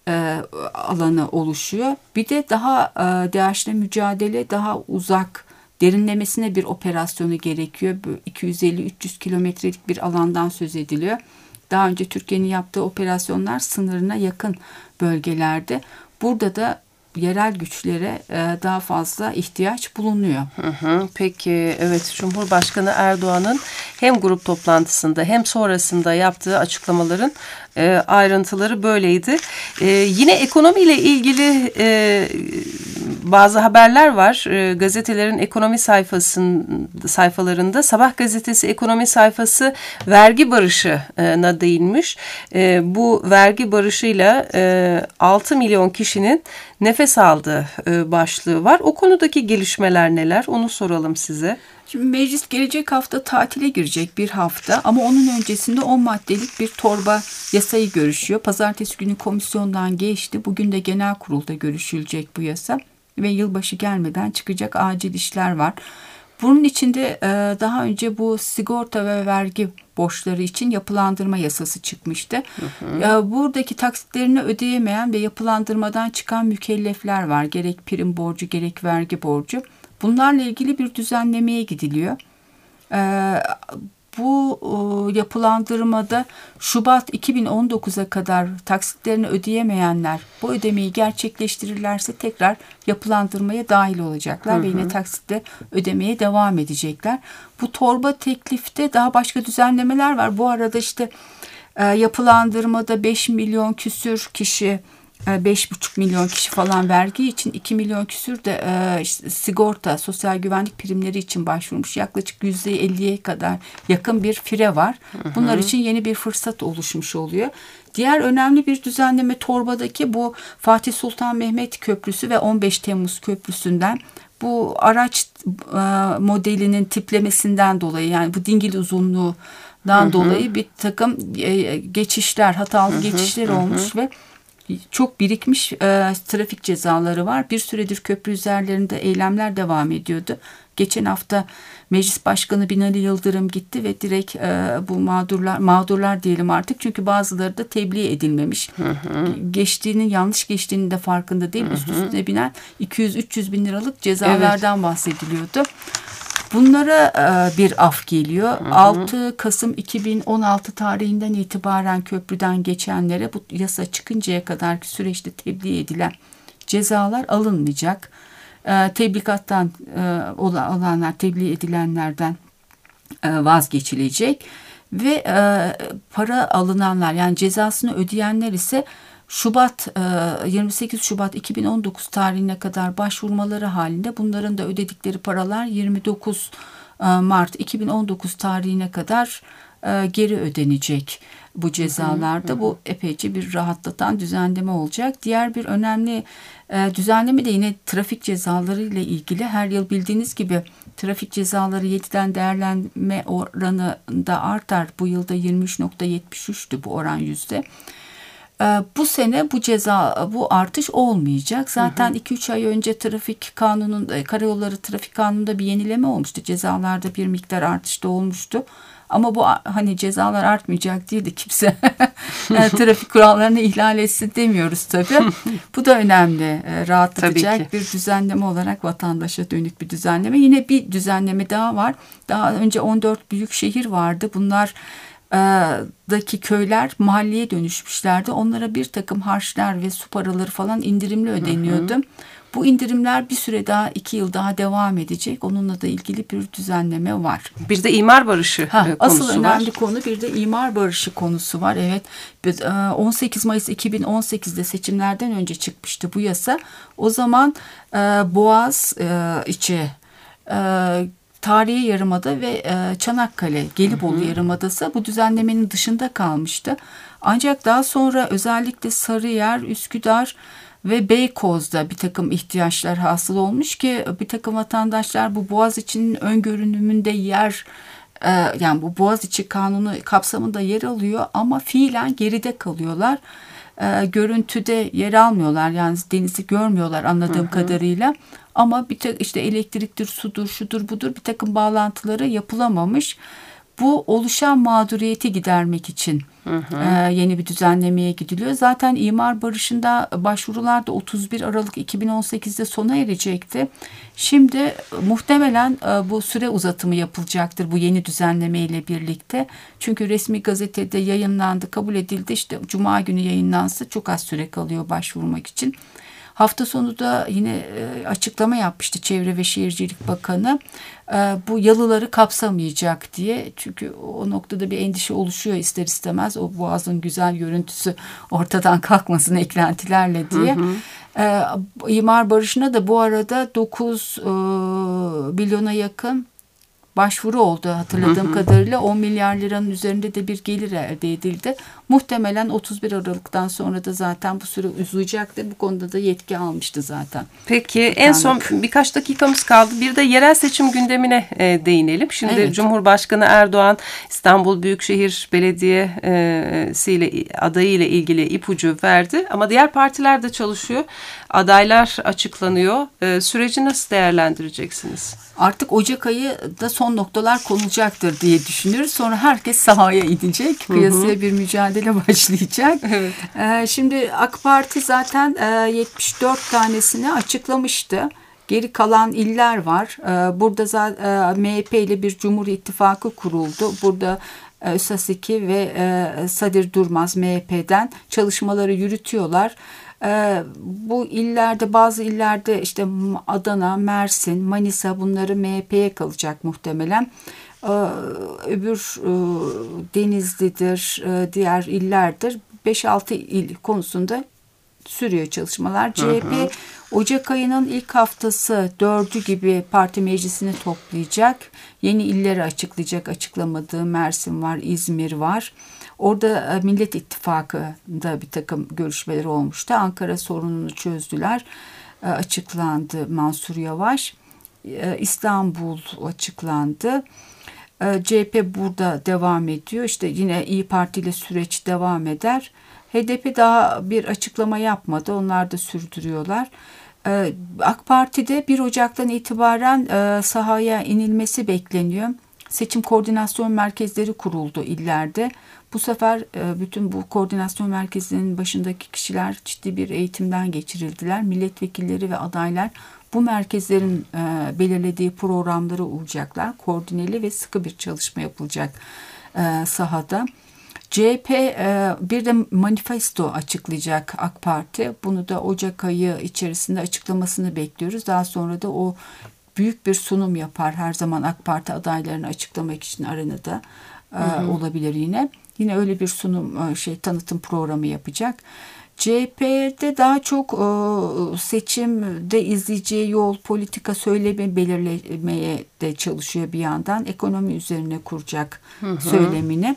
e, alanı oluşuyor. Bir de daha e, D H ile mücadele daha uzak, derinlemesine bir operasyonu gerekiyor. iki yüz elli üç yüz kilometrelik bir alandan söz ediliyor. Daha önce Türkiye'nin yaptığı operasyonlar sınırına yakın bölgelerde. Burada da yerel güçlere daha fazla ihtiyaç bulunuyor. Hı hı, peki evet, Cumhurbaşkanı Erdoğan'ın hem grup toplantısında hem sonrasında yaptığı açıklamaların e, ayrıntıları böyleydi. E, yine ekonomiyle ilgili e, bazı haberler var. E, gazetelerin ekonomi sayfasının sayfalarında Sabah gazetesi ekonomi sayfası vergi barışına değinmiş. E, bu vergi barışıyla e, altı milyon kişinin nefes aldığı e, başlığı var. O konudaki gelişmeler neler? Onu soralım size. Şimdi meclis gelecek hafta tatile girecek bir hafta ama onun öncesinde on maddelik bir torba yasayı görüşüyor. Pazartesi günü komisyondan geçti. Bugün de genel kurulda görüşülecek bu yasa ve yılbaşı gelmeden çıkacak acil işler var. Bunun içinde daha önce bu sigorta ve vergi borçları için yapılandırma yasası çıkmıştı. Hı hı. Buradaki taksitlerini ödeyemeyen ve yapılandırmadan çıkan mükellefler var. Gerek prim borcu gerek vergi borcu. Bunlarla ilgili bir düzenlemeye gidiliyor. Bu yapılandırmada Şubat iki bin on dokuza kadar taksitlerini ödeyemeyenler bu ödemeyi gerçekleştirirlerse tekrar yapılandırmaya dahil olacaklar. Hı hı. Ve yine taksitle ödemeye devam edecekler. Bu torba teklifte daha başka düzenlemeler var. Bu arada işte yapılandırmada beş milyon küsür kişi, beş buçuk milyon kişi falan vergi için, iki milyon küsür de e, işte, sigorta, sosyal güvenlik primleri için başvurmuş. Yaklaşık yüzde elliye kadar yakın bir fire var. Bunlar hı hı. için yeni bir fırsat oluşmuş oluyor. Diğer önemli bir düzenleme torbadaki bu Fatih Sultan Mehmet Köprüsü ve on beş Temmuz Köprüsü'nden bu araç e, modelinin tiplemesinden dolayı, yani bu dingil uzunluğundan hı hı. dolayı bir takım e, geçişler, hatalı hı hı. geçişler hı hı. olmuş ve çok birikmiş e, trafik cezaları var. Bir süredir köprü üzerlerinde eylemler devam ediyordu. Geçen hafta Meclis Başkanı Binali Yıldırım gitti ve direkt e, bu mağdurlar, mağdurlar diyelim artık, çünkü bazıları da tebliğ edilmemiş. Hı hı. Geçtiğinin, yanlış geçtiğinin de farkında değil. Hı hı. Üst üstüne binen iki yüz üç yüz bin liralık cezalardan evet. bahsediliyordu. Bunlara e, bir af geliyor. Hı hı. altı Kasım iki bin on altı tarihinden itibaren köprüden geçenlere bu yasa çıkıncaya kadarki süreçte tebliğ edilen cezalar alınmayacak. E, tebligattan e, olanlar, tebliğ edilenlerden e, vazgeçilecek ve e, para alınanlar, yani cezasını ödeyenler ise Şubat yirmi sekiz Şubat iki bin on dokuz tarihine kadar başvurmaları halinde bunların da ödedikleri paralar yirmi dokuz Mart iki bin on dokuz tarihine kadar geri ödenecek bu cezalarda. Hı hı. Bu epeyce bir rahatlatan düzenleme olacak. Diğer bir önemli düzenleme de yine trafik cezaları ile ilgili. Her yıl bildiğiniz gibi trafik cezaları yediden değerlenme oranı da artar. Bu yılda yirmi üç virgül yetmiş üçtü bu oran yüzde. Bu sene bu ceza, bu artış olmayacak. Zaten iki üç ay önce trafik kanunun, karayolları trafik kanununda bir yenileme olmuştu. Cezalarda bir miktar artış da olmuştu. Ama bu hani cezalar artmayacak diye de kimse yani trafik kurallarını ihlal etsin demiyoruz tabii. Bu da önemli. Rahatlatacak bir düzenleme olarak vatandaşa dönük bir düzenleme. Yine bir düzenleme daha var. Daha önce on dört büyük şehir vardı. Bunlar daki köyler mahalleye dönüşmüşlerdi. Onlara bir takım harçlar ve su paraları falan indirimli ödeniyordu. Hı hı. Bu indirimler bir süre daha, iki yıl daha devam edecek. Onunla da ilgili bir düzenleme var. Bir de imar barışı ha, konusu asıl var. Asıl önemli konu bir de imar barışı konusu var. Evet, on sekiz Mayıs iki bin on sekizde seçimlerden önce çıkmıştı bu yasa. O zaman Boğaz içi Tarihi Yarımada ve Çanakkale, Gelibolu hı hı. Yarımadası bu düzenlemenin dışında kalmıştı. Ancak daha sonra özellikle Sarıyer, Üsküdar ve Beykoz'da bir takım ihtiyaçlar hasıl olmuş ki bir takım vatandaşlar bu Boğaziçi'nin öngörünümünde yer, yani bu Boğaziçi Kanunu kapsamında yer alıyor ama fiilen geride kalıyorlar. Görüntüde yer almıyorlar, yani denizi görmüyorlar anladığım hı hı. kadarıyla. Ama bir tek işte elektriktir, sudur, şudur, budur bir takım bağlantıları yapılamamış. Bu oluşan mağduriyeti gidermek için hı hı. E, yeni bir düzenlemeye gidiliyor. Zaten imar barışında başvurular da otuz bir Aralık iki bin on sekizde sona erecekti. Şimdi muhtemelen e, bu süre uzatımı yapılacaktır bu yeni düzenleme ile birlikte. Çünkü resmi gazetede yayınlandı, kabul edildi. İşte Cuma günü yayınlansa çok az süre kalıyor başvurmak için. Hafta sonu da yine açıklama yapmıştı Çevre ve Şehircilik Bakanı. Bu yalıları kapsamayacak diye. Çünkü o noktada bir endişe oluşuyor ister istemez. O boğazın güzel görüntüsü ortadan kalkmasın eklentilerle diye. Hı hı. İmar barışına da bu arada dokuz milyona yakın başvuru oldu hatırladığım hı hı. kadarıyla. on milyar liranın üzerinde de bir gelir elde edildi. Muhtemelen otuz bir Aralık'tan sonra da zaten bu süre uzayacaktır. Bu konuda da yetki almıştı zaten. Peki en son birkaç dakikamız kaldı. Bir de yerel seçim gündemine e, değinelim. Şimdi evet. Cumhurbaşkanı Erdoğan İstanbul Büyükşehir Belediyesi ile adayı ile ilgili ipucu verdi. Ama diğer partiler de çalışıyor. Adaylar açıklanıyor. E, süreci nasıl değerlendireceksiniz? Artık Ocak ayı da son noktalar konulacaktır diye düşünüyoruz. Sonra herkes sahaya inecek. Kıyasıya hı hı. bir mücadele başlayacak. Evet. Ee, şimdi AK Parti zaten e, yetmiş dört tanesini açıklamıştı. Geri kalan iller var. Ee, burada zaten e, M H P ile bir Cumhur İttifakı kuruldu. Burada e, Üsasiki ve e, Sadir Durmaz M H P'den çalışmaları yürütüyorlar. Ee, bu illerde bazı illerde işte Adana, Mersin, Manisa bunları M H P'ye kalacak muhtemelen. Ee, öbür e, Denizli'dir, e, diğer illerdir. beş altı il konusunda sürüyor çalışmalar. C H P hı hı. Ocak ayının ilk haftası dördü gibi parti meclisini toplayacak. Yeni illeri açıklayacak. Açıklamadığı Mersin var, İzmir var. Orada Millet İttifakı'nda bir takım görüşmeler olmuştu. Ankara sorununu çözdüler. Açıklandı Mansur Yavaş. İstanbul açıklandı. C H P burada devam ediyor. İşte yine İYİ Parti ile süreç devam eder. H D P daha bir açıklama yapmadı. Onlar da sürdürüyorlar. AK Parti'de bir Ocak'tan itibaren sahaya inilmesi bekleniyor. Seçim koordinasyon merkezleri kuruldu illerde. Bu sefer bütün bu koordinasyon merkezlerinin başındaki kişiler ciddi bir eğitimden geçirildiler. Milletvekilleri ve adaylar bu merkezlerin belirlediği programlara uyacaklar. Koordineli ve sıkı bir çalışma yapılacak sahada. C H P bir de manifesto açıklayacak AK Parti. Bunu da Ocak ayı içerisinde açıklamasını bekliyoruz. Daha sonra da o büyük bir sunum yapar. Her zaman AK Parti adaylarını açıklamak için arenada hı hı. olabilir yine. Yine öyle bir sunum şey tanıtım programı yapacak. C H P'de daha çok seçimde izleyeceği yol, politika söylemi belirlemeye de çalışıyor bir yandan. Ekonomi üzerine kuracak hı hı. söylemini.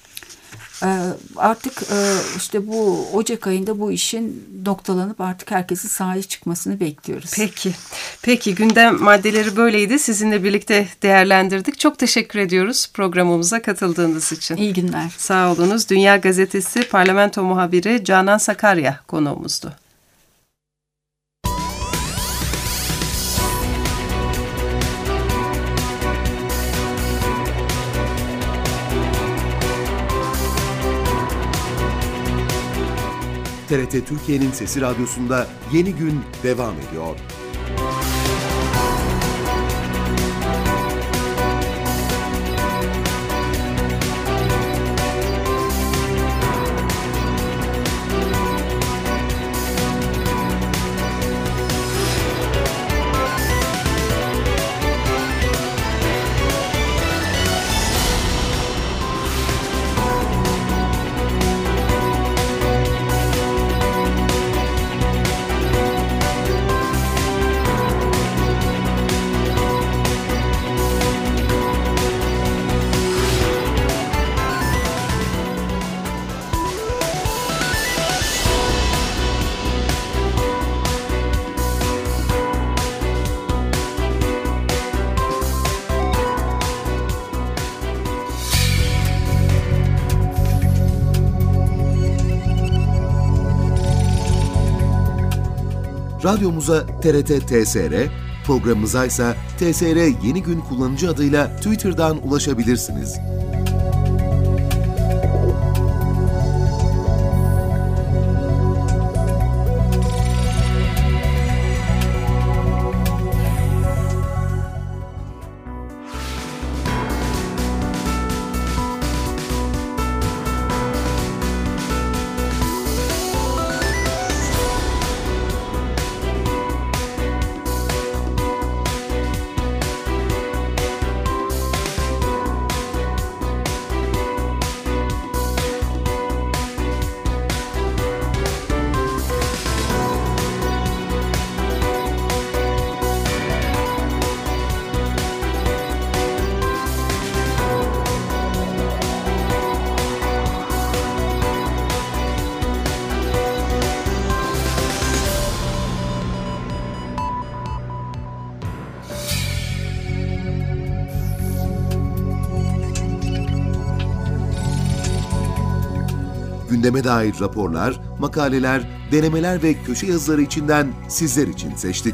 Artık işte bu Ocak ayında bu işin noktalanıp artık herkesin sahaya çıkmasını bekliyoruz. Peki. Peki gündem maddeleri böyleydi. Sizinle birlikte değerlendirdik. Çok teşekkür ediyoruz programımıza katıldığınız için. İyi günler. Sağ olunuz. Dünya Gazetesi parlamento muhabiri Canan Sakarya konuğumuzdu. T R T Türkiye'nin Sesi Radyosu'nda Yeni Gün devam ediyor. Radyomuza T R T T S R, Programımıza ise T S R Yeni Gün kullanıcı adıyla Twitter'dan ulaşabilirsiniz. Gündeme dair raporlar, makaleler, denemeler ve köşe yazıları içinden sizler için seçtik.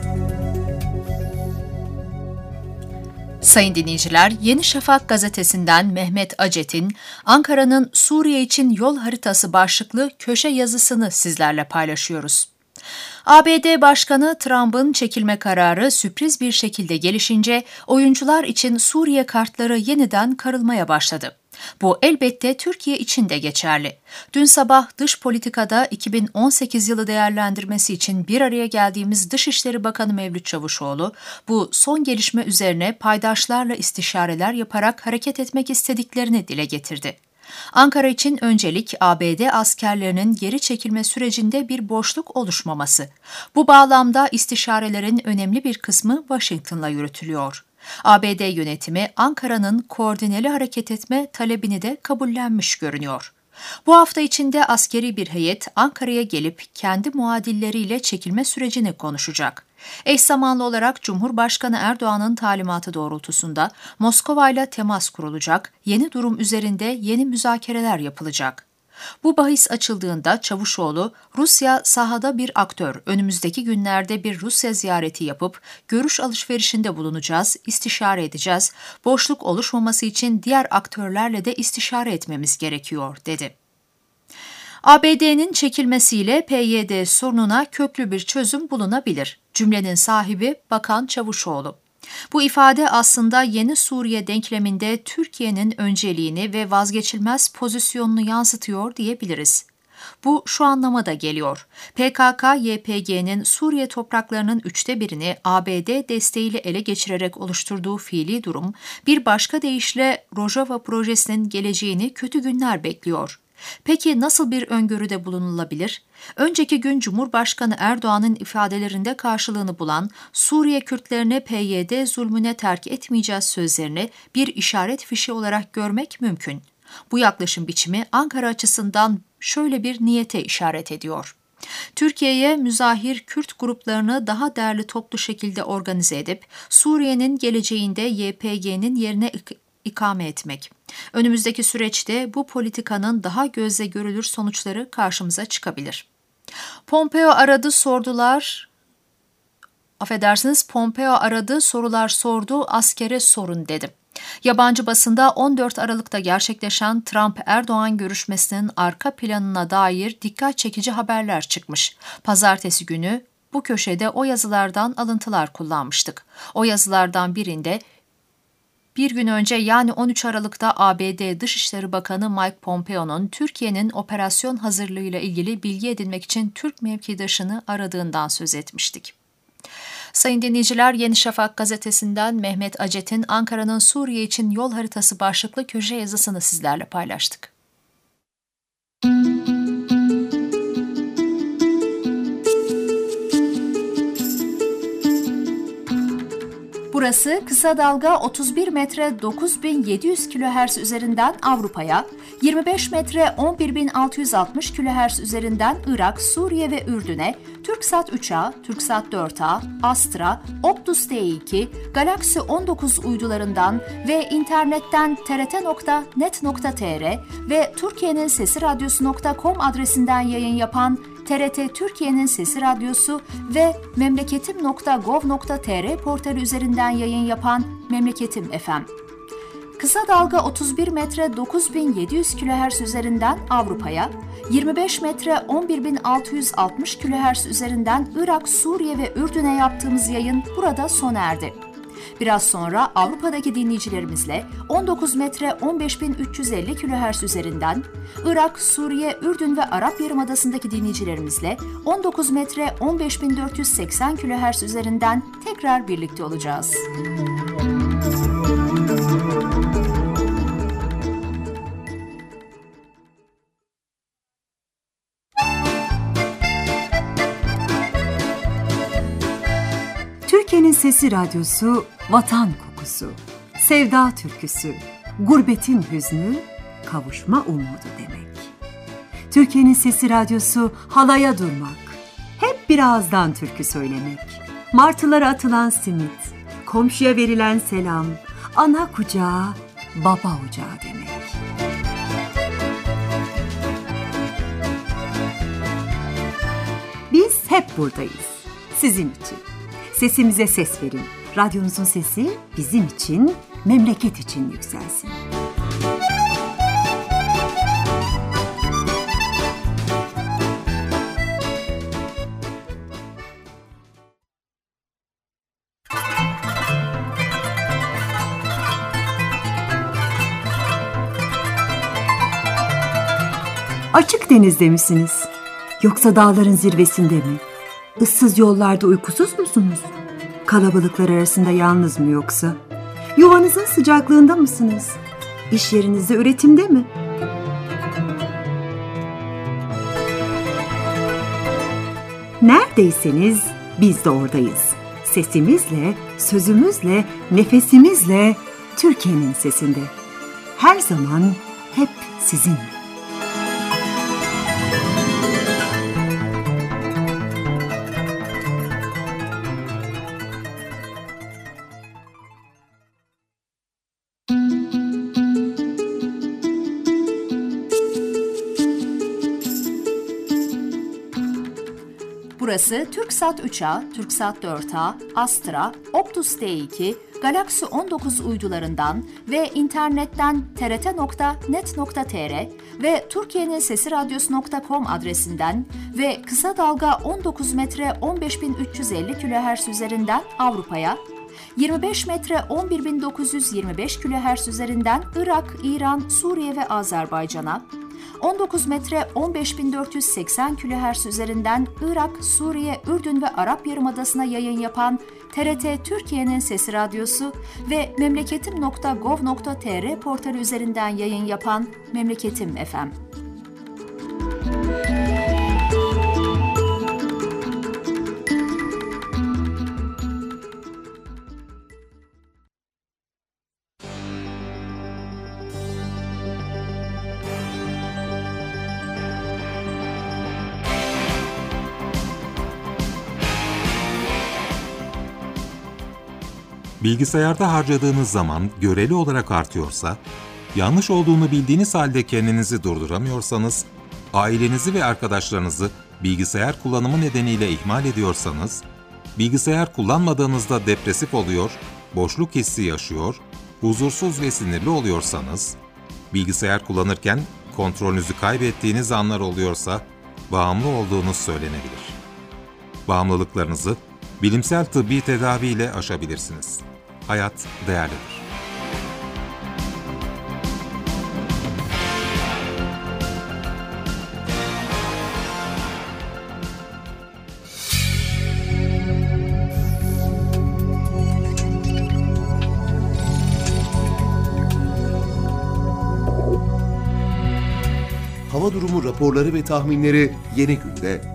Sayın dinleyiciler, Yeni Şafak gazetesinden Mehmet Acet'in Ankara'nın Suriye için yol haritası başlıklı köşe yazısını sizlerle paylaşıyoruz. A B D Başkanı Trump'ın çekilme kararı sürpriz bir şekilde gelişince oyuncular için Suriye kartları yeniden karılmaya başladı. Bu elbette Türkiye için de geçerli. Dün sabah dış politikada iki bin on sekiz yılı değerlendirmesi için bir araya geldiğimiz Dışişleri Bakanı Mevlüt Çavuşoğlu, bu son gelişme üzerine paydaşlarla istişareler yaparak hareket etmek istediklerini dile getirdi. Ankara için öncelik A B D askerlerinin geri çekilme sürecinde bir boşluk oluşmaması. Bu bağlamda istişarelerin önemli bir kısmı Washington'la yürütülüyor. A B D yönetimi Ankara'nın koordineli hareket etme talebini de kabullenmiş görünüyor. Bu hafta içinde askeri bir heyet Ankara'ya gelip kendi muadilleriyle çekilme sürecini konuşacak. Eş zamanlı olarak Cumhurbaşkanı Erdoğan'ın talimatı doğrultusunda Moskova ile temas kurulacak, yeni durum üzerinde yeni müzakereler yapılacak. Bu bahis açıldığında Çavuşoğlu, Rusya sahada bir aktör, önümüzdeki günlerde bir Rusya ziyareti yapıp görüş alışverişinde bulunacağız, istişare edeceğiz, boşluk oluşmaması için diğer aktörlerle de istişare etmemiz gerekiyor, dedi. A B D'nin çekilmesiyle P Y D sorununa köklü bir çözüm bulunabilir. Cümlenin sahibi Bakan Çavuşoğlu. Bu ifade aslında yeni Suriye denkleminde Türkiye'nin önceliğini ve vazgeçilmez pozisyonunu yansıtıyor diyebiliriz. Bu şu anlama da geliyor. P K K Y P G'nin Suriye topraklarının üçte birini A B D desteğiyle ele geçirerek oluşturduğu fiili durum, bir başka deyişle Rojava projesinin geleceğini kötü günler bekliyor. Peki nasıl bir öngörüde bulunulabilir? Önceki gün Cumhurbaşkanı Erdoğan'ın ifadelerinde karşılığını bulan Suriye Kürtlerine P Y D zulmüne terk etmeyeceğiz sözlerini bir işaret fişi olarak görmek mümkün. Bu yaklaşım biçimi Ankara açısından şöyle bir niyete işaret ediyor. Türkiye'ye müzahir Kürt gruplarını daha değerli toplu şekilde organize edip Suriye'nin geleceğinde Y P G'nin yerine ik- ikame etmek. Önümüzdeki süreçte bu politikanın daha gözle görülür sonuçları karşımıza çıkabilir. Pompeo aradı, sordular. Affedersiniz, Pompeo aradı, sorular sordu, askere sorun dedi. Yabancı basında on dört Aralık'ta gerçekleşen Trump-Erdoğan görüşmesinin arka planına dair dikkat çekici haberler çıkmış. Pazartesi günü bu köşede o yazılardan alıntılar kullanmıştık. O yazılardan birinde bir gün önce yani on üç Aralık'ta A B D Dışişleri Bakanı Mike Pompeo'nun Türkiye'nin operasyon hazırlığıyla ilgili bilgi edinmek için Türk mevkidaşını aradığından söz etmiştik. Sayın dinleyiciler, Yeni Şafak gazetesinden Mehmet Acet'in Ankara'nın Suriye için yol haritası başlıklı köşe yazısını sizlerle paylaştık. Burası kısa dalga otuz bir metre dokuz bin yedi yüz kilohertz üzerinden Avrupa'ya, yirmi beş metre on bir bin altı yüz altmış kilohertz üzerinden Irak, Suriye ve Ürdün'e, TürkSat üç A, TürkSat dört A, Astra, Optus T iki, Galaxy on dokuz uydularından ve internetten t r t nokta net nokta t r ve Türkiye'nin sesi radyosu nokta com adresinden yayın yapan T R T Türkiye'nin Sesi Radyosu ve memleketim nokta gov nokta tr portali üzerinden yayın yapan Memleketim F M. Kısa dalga otuz bir metre dokuz bin yedi yüz kilohertz üzerinden Avrupa'ya, yirmi beş metre on bir bin altı yüz altmış kilohertz üzerinden Irak, Suriye ve Ürdün'e yaptığımız yayın burada sona erdi. Biraz sonra Avrupa'daki dinleyicilerimizle on dokuz metre on beş bin üç yüz elli kilohertz üzerinden, Irak, Suriye, Ürdün ve Arap Yarımadası'ndaki dinleyicilerimizle on dokuz metre on beş bin dört yüz seksen kilohertz üzerinden tekrar birlikte olacağız. Türkiye'nin Sesi Radyosu, vatan kokusu, sevda türküsü, gurbetin hüznü, kavuşma umudu demek. Türkiye'nin Sesi Radyosu, halaya durmak, hep bir ağızdan türkü söylemek, martılara atılan simit, komşuya verilen selam, ana kucağı, baba ocağı demek. Biz hep buradayız, sizin için. Sesimize ses verin. Radyonuzun sesi bizim için, memleket için yükselsin. Açık denizde misiniz? Yoksa dağların zirvesinde mi? Issız yollarda uykusuz musunuz? Kalabalıklar arasında yalnız mı yoksa? Yuvanızın sıcaklığında mısınız? İş yerinizde, üretimde mi? Neredeyseniz biz de oradayız. Sesimizle, sözümüzle, nefesimizle Türkiye'nin sesinde. Her zaman hep sizinle. Burası TürkSat üç A, TürkSat dört A, Astra, Optus T iki, Galaxy on dokuz uydularından ve internetten t r t nokta net nokta t r ve Türkiye'nin Sesi Radyosu nokta com adresinden ve kısa dalga on dokuz metre on beş bin üç yüz elli kilohertz üzerinden Avrupa'ya, yirmi beş metre on bir bin dokuz yüz yirmi beş kilohertz üzerinden Irak, İran, Suriye ve Azerbaycan'a, on dokuz metre on beş bin dört yüz seksen kilohertz üzerinden Irak, Suriye, Ürdün ve Arap Yarımadası'na yayın yapan T R T Türkiye'nin Sesi Radyosu ve memleketim nokta gov nokta tr portali üzerinden yayın yapan Memleketim F M. Bilgisayarda harcadığınız zaman göreli olarak artıyorsa, yanlış olduğunu bildiğiniz halde kendinizi durduramıyorsanız, ailenizi ve arkadaşlarınızı bilgisayar kullanımı nedeniyle ihmal ediyorsanız, bilgisayar kullanmadığınızda depresif oluyor, boşluk hissi yaşıyor, huzursuz ve sinirli oluyorsanız, bilgisayar kullanırken kontrolünüzü kaybettiğiniz anlar oluyorsa, bağımlı olduğunuz söylenebilir. Bağımlılıklarınızı bilimsel tıbbi tedaviyle aşabilirsiniz. Hayat değerlidir. Hava durumu raporları ve tahminleri Yeni Gün'de.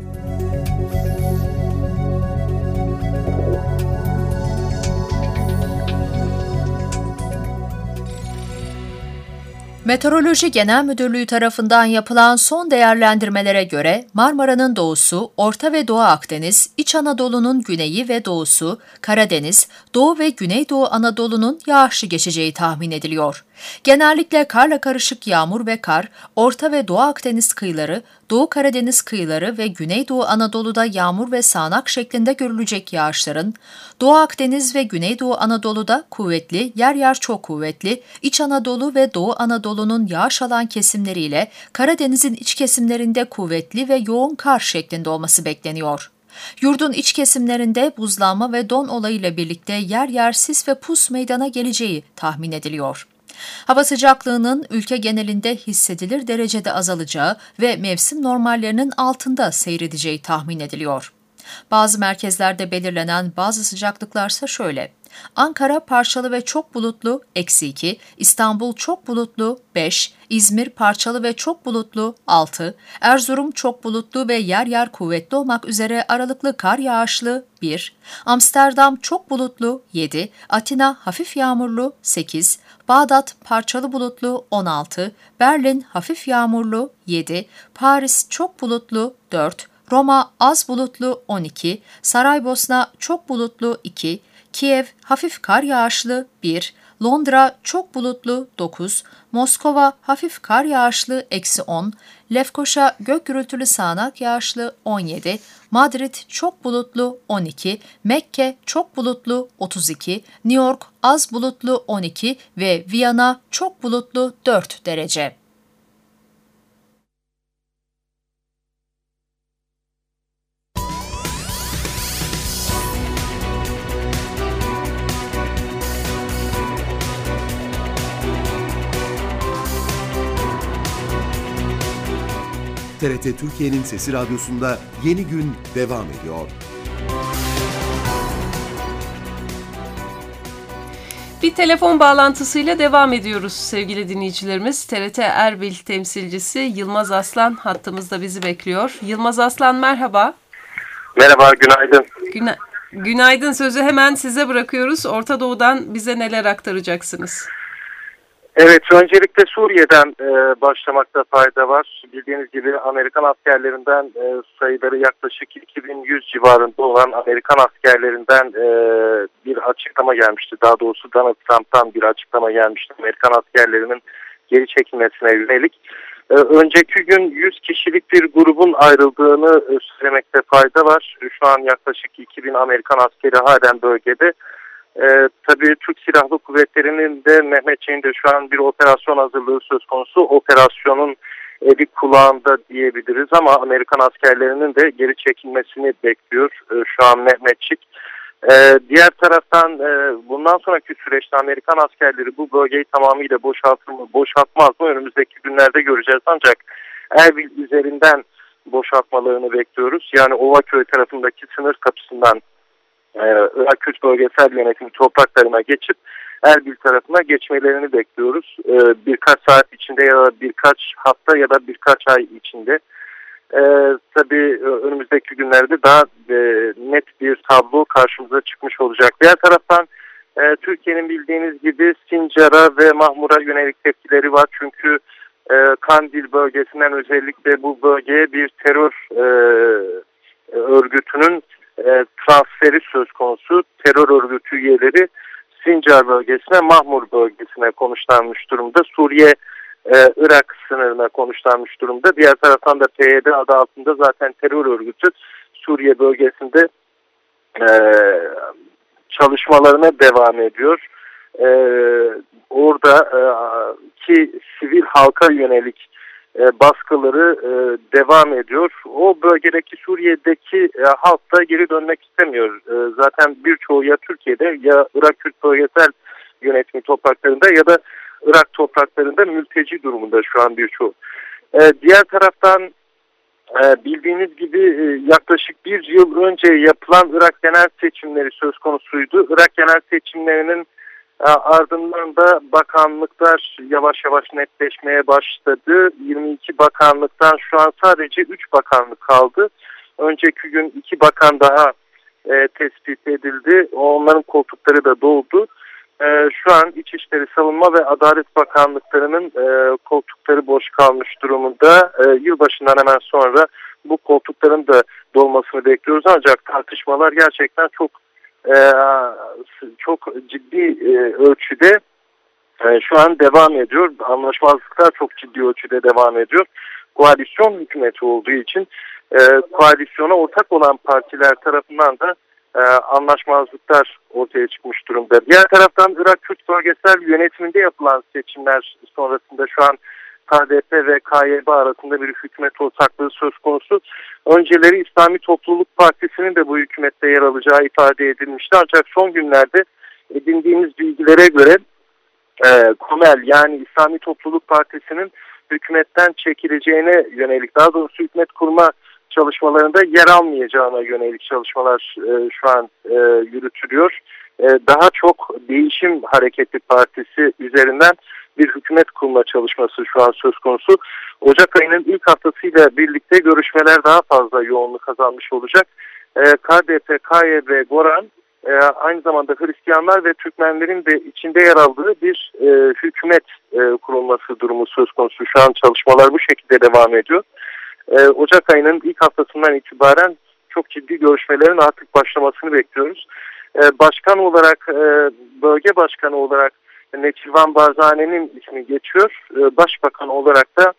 Meteoroloji Genel Müdürlüğü tarafından yapılan son değerlendirmelere göre Marmara'nın doğusu, Orta ve Doğu Akdeniz, İç Anadolu'nun güneyi ve doğusu, Karadeniz, Doğu ve Güneydoğu Anadolu'nun yağışlı geçeceği tahmin ediliyor. Genellikle karla karışık yağmur ve kar, Orta ve Doğu Akdeniz kıyıları, Doğu Karadeniz kıyıları ve Güneydoğu Anadolu'da yağmur ve sağanak şeklinde görülecek yağışların, Doğu Akdeniz ve Güneydoğu Anadolu'da kuvvetli, yer yer çok kuvvetli, İç Anadolu ve Doğu Anadolu'nun yağış alan kesimleriyle Karadeniz'in iç kesimlerinde kuvvetli ve yoğun kar şeklinde olması bekleniyor. Yurdun iç kesimlerinde buzlanma ve don olayıyla birlikte yer yer sis ve pus meydana geleceği tahmin ediliyor. Hava sıcaklığının ülke genelinde hissedilir derecede azalacağı ve mevsim normallerinin altında seyredeceği tahmin ediliyor. Bazı merkezlerde belirlenen bazı sıcaklıklarsa şöyle: Ankara parçalı ve çok bulutlu eksi iki, İstanbul çok bulutlu beş, İzmir parçalı ve çok bulutlu altı, Erzurum çok bulutlu ve yer yer kuvvetli olmak üzere aralıklı kar yağışlı bir, Amsterdam çok bulutlu yedi, Atina hafif yağmurlu sekiz, Bağdat parçalı bulutlu on altı, Berlin hafif yağmurlu yedi, Paris çok bulutlu dört, Roma az bulutlu on iki, Saraybosna çok bulutlu iki, Kiev hafif kar yağışlı bir, Londra çok bulutlu dokuz, Moskova hafif kar yağışlı eksi on, Lefkoşa gök gürültülü sağanak yağışlı on yedi, Madrid çok bulutlu on iki, Mekke çok bulutlu otuz iki, New York az bulutlu on iki ve Viyana çok bulutlu dört derece. T R T Türkiye'nin Sesi Radyosu'nda Yeni Gün devam ediyor. Bir telefon bağlantısıyla devam ediyoruz sevgili dinleyicilerimiz. T R T Erbil temsilcisi Yılmaz Aslan hattımızda bizi bekliyor. Yılmaz Aslan merhaba. Merhaba, günaydın. Güna- Günaydın, sözü hemen size bırakıyoruz. Orta Doğu'dan bize neler aktaracaksınız? Evet, öncelikle Suriye'den e, başlamakta fayda var. Bildiğiniz gibi Amerikan askerlerinden e, sayıları yaklaşık iki bin yüz civarında olan Amerikan askerlerinden e, bir açıklama gelmişti. Daha doğrusu Donald Trump'tan bir açıklama gelmişti. Amerikan askerlerinin geri çekilmesine yönelik. E, önceki gün yüz kişilik bir grubun ayrıldığını e, söylemekte fayda var. Şu an yaklaşık iki bin Amerikan askeri halen bölgede. Ee, tabii Türk Silahlı Kuvvetleri'nin de Mehmetçiğin de şu an bir operasyon hazırlığı söz konusu. Operasyonun eli kulağında diyebiliriz ama Amerikan askerlerinin de geri çekilmesini bekliyor ee, şu an Mehmetçik. Ee, diğer taraftan e, bundan sonraki süreçte Amerikan askerleri bu bölgeyi tamamıyla boşaltır mı, boşaltmaz mı önümüzdeki günlerde göreceğiz. Ancak Erbil üzerinden boşaltmalarını bekliyoruz. Yani Ovaköy tarafındaki sınır kapısından Irak Kürt Bölgesel Yönetimi topraklarına geçip Erbil tarafına geçmelerini bekliyoruz. Ee, birkaç saat içinde ya da birkaç hafta ya da birkaç ay içinde. Ee, tabii önümüzdeki günlerde daha e, net bir tablo karşımıza çıkmış olacak. Diğer taraftan e, Türkiye'nin bildiğiniz gibi Sincar'a ve Mahmur'a yönelik tepkileri var. Çünkü e, Kandil bölgesinden özellikle bu bölgeye bir terör e, örgütünün E, transferi söz konusu. Terör örgütü üyeleri Sincar bölgesine, Mahmur bölgesine konuşlanmış durumda. Suriye, e, Irak sınırına konuşlanmış durumda. Diğer taraftan da P Y D adı altında zaten terör örgütü Suriye bölgesinde e, çalışmalarına devam ediyor. E, orada e, ki sivil halka yönelik E, baskıları e, devam ediyor. O bölgedeki Suriye'deki e, halk da geri dönmek istemiyor. E, zaten birçoğu ya Türkiye'de ya Irak Kürt Bölgesel Yönetimi topraklarında ya da Irak topraklarında mülteci durumunda şu an birçoğu. E, diğer taraftan e, bildiğiniz gibi e, yaklaşık bir yıl önce yapılan Irak genel seçimleri söz konusuydu. Irak genel seçimlerinin ardından da bakanlıklar yavaş yavaş netleşmeye başladı. yirmi iki bakanlıktan şu an sadece üç bakanlık kaldı. Önceki gün iki bakan daha e, tespit edildi. Onların koltukları da doldu. E, şu an İçişleri, Savunma ve Adalet Bakanlıklarının e, koltukları boş kalmış durumunda. E, yılbaşından hemen sonra bu koltukların da dolmasını bekliyoruz. Ancak tartışmalar gerçekten çok Ee, çok ciddi e, ölçüde e, şu an devam ediyor. Anlaşmazlıklar çok ciddi ölçüde devam ediyor. Koalisyon hükümeti olduğu için e, koalisyona ortak olan partiler tarafından da e, anlaşmazlıklar ortaya çıkmış durumda. Diğer taraftan Irak Kürt Bölgesel Yönetiminde yapılan seçimler sonrasında şu an K D P ve K Y B arasında bir hükümet ortaklığı söz konusu. Önceleri İslami Topluluk Partisi'nin de bu hükümette yer alacağı ifade edilmişti. Ancak son günlerde edindiğimiz bilgilere göre e, KOMEL yani İslami Topluluk Partisi'nin hükümetten çekileceğine yönelik, daha doğrusu hükümet kurma çalışmalarında yer almayacağına yönelik çalışmalar e, şu an e, yürütülüyor. E, daha çok Değişim Hareketi Partisi üzerinden bir hükümet kurma çalışması şu an söz konusu. Ocak ayının ilk haftasıyla birlikte görüşmeler daha fazla yoğunluk kazanmış olacak. E, K D P, K Y B, Goran e, aynı zamanda Hristiyanlar ve Türkmenlerin de içinde yer aldığı bir e, hükümet e, kurulması durumu söz konusu. Şu an çalışmalar bu şekilde devam ediyor. E, Ocak ayının ilk haftasından itibaren çok ciddi görüşmelerin artık başlamasını bekliyoruz. E, başkan olarak, e, bölge başkanı olarak Neçirvan Barzane'nin ismi geçiyor. E, başbakan olarak da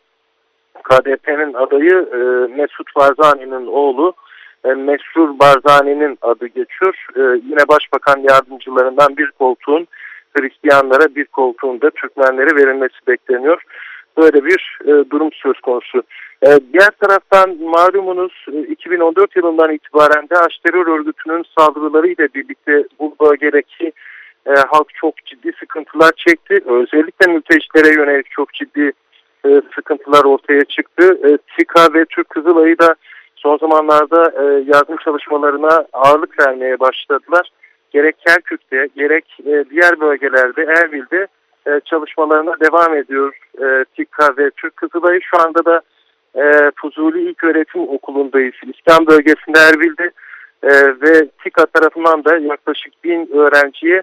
K D P'nin adayı e, Mesut Barzane'nin oğlu e, Mesrur Barzane'nin adı geçiyor. E, yine başbakan yardımcılarından bir koltuğun Hristiyanlara, bir koltuğun da Türkmenlere verilmesi bekleniyor. Böyle bir e, durum söz konusu. E, diğer taraftan malumunuz e, iki bin on dört yılından itibaren DAEŞ terör örgütünün saldırılarıyla birlikte bu bölgedeki e, halk çok ciddi sıkıntılar çekti. Özellikle mültecilere yönelik çok ciddi e, sıkıntılar ortaya çıktı. E, TİKA ve Türk Kızılay'ı da son zamanlarda e, yardım çalışmalarına ağırlık vermeye başladılar. Gerek Kerkük'te gerek e, diğer bölgelerde, Erbil'de e, çalışmalarına devam ediyor e, TİKA ve Türk Kızılay'ı. Şu anda da e, Fuzuli İlköğretim Okulu'ndayız. İslam bölgesinde Erbil'de e, ve TİKA tarafından da yaklaşık bin öğrenciye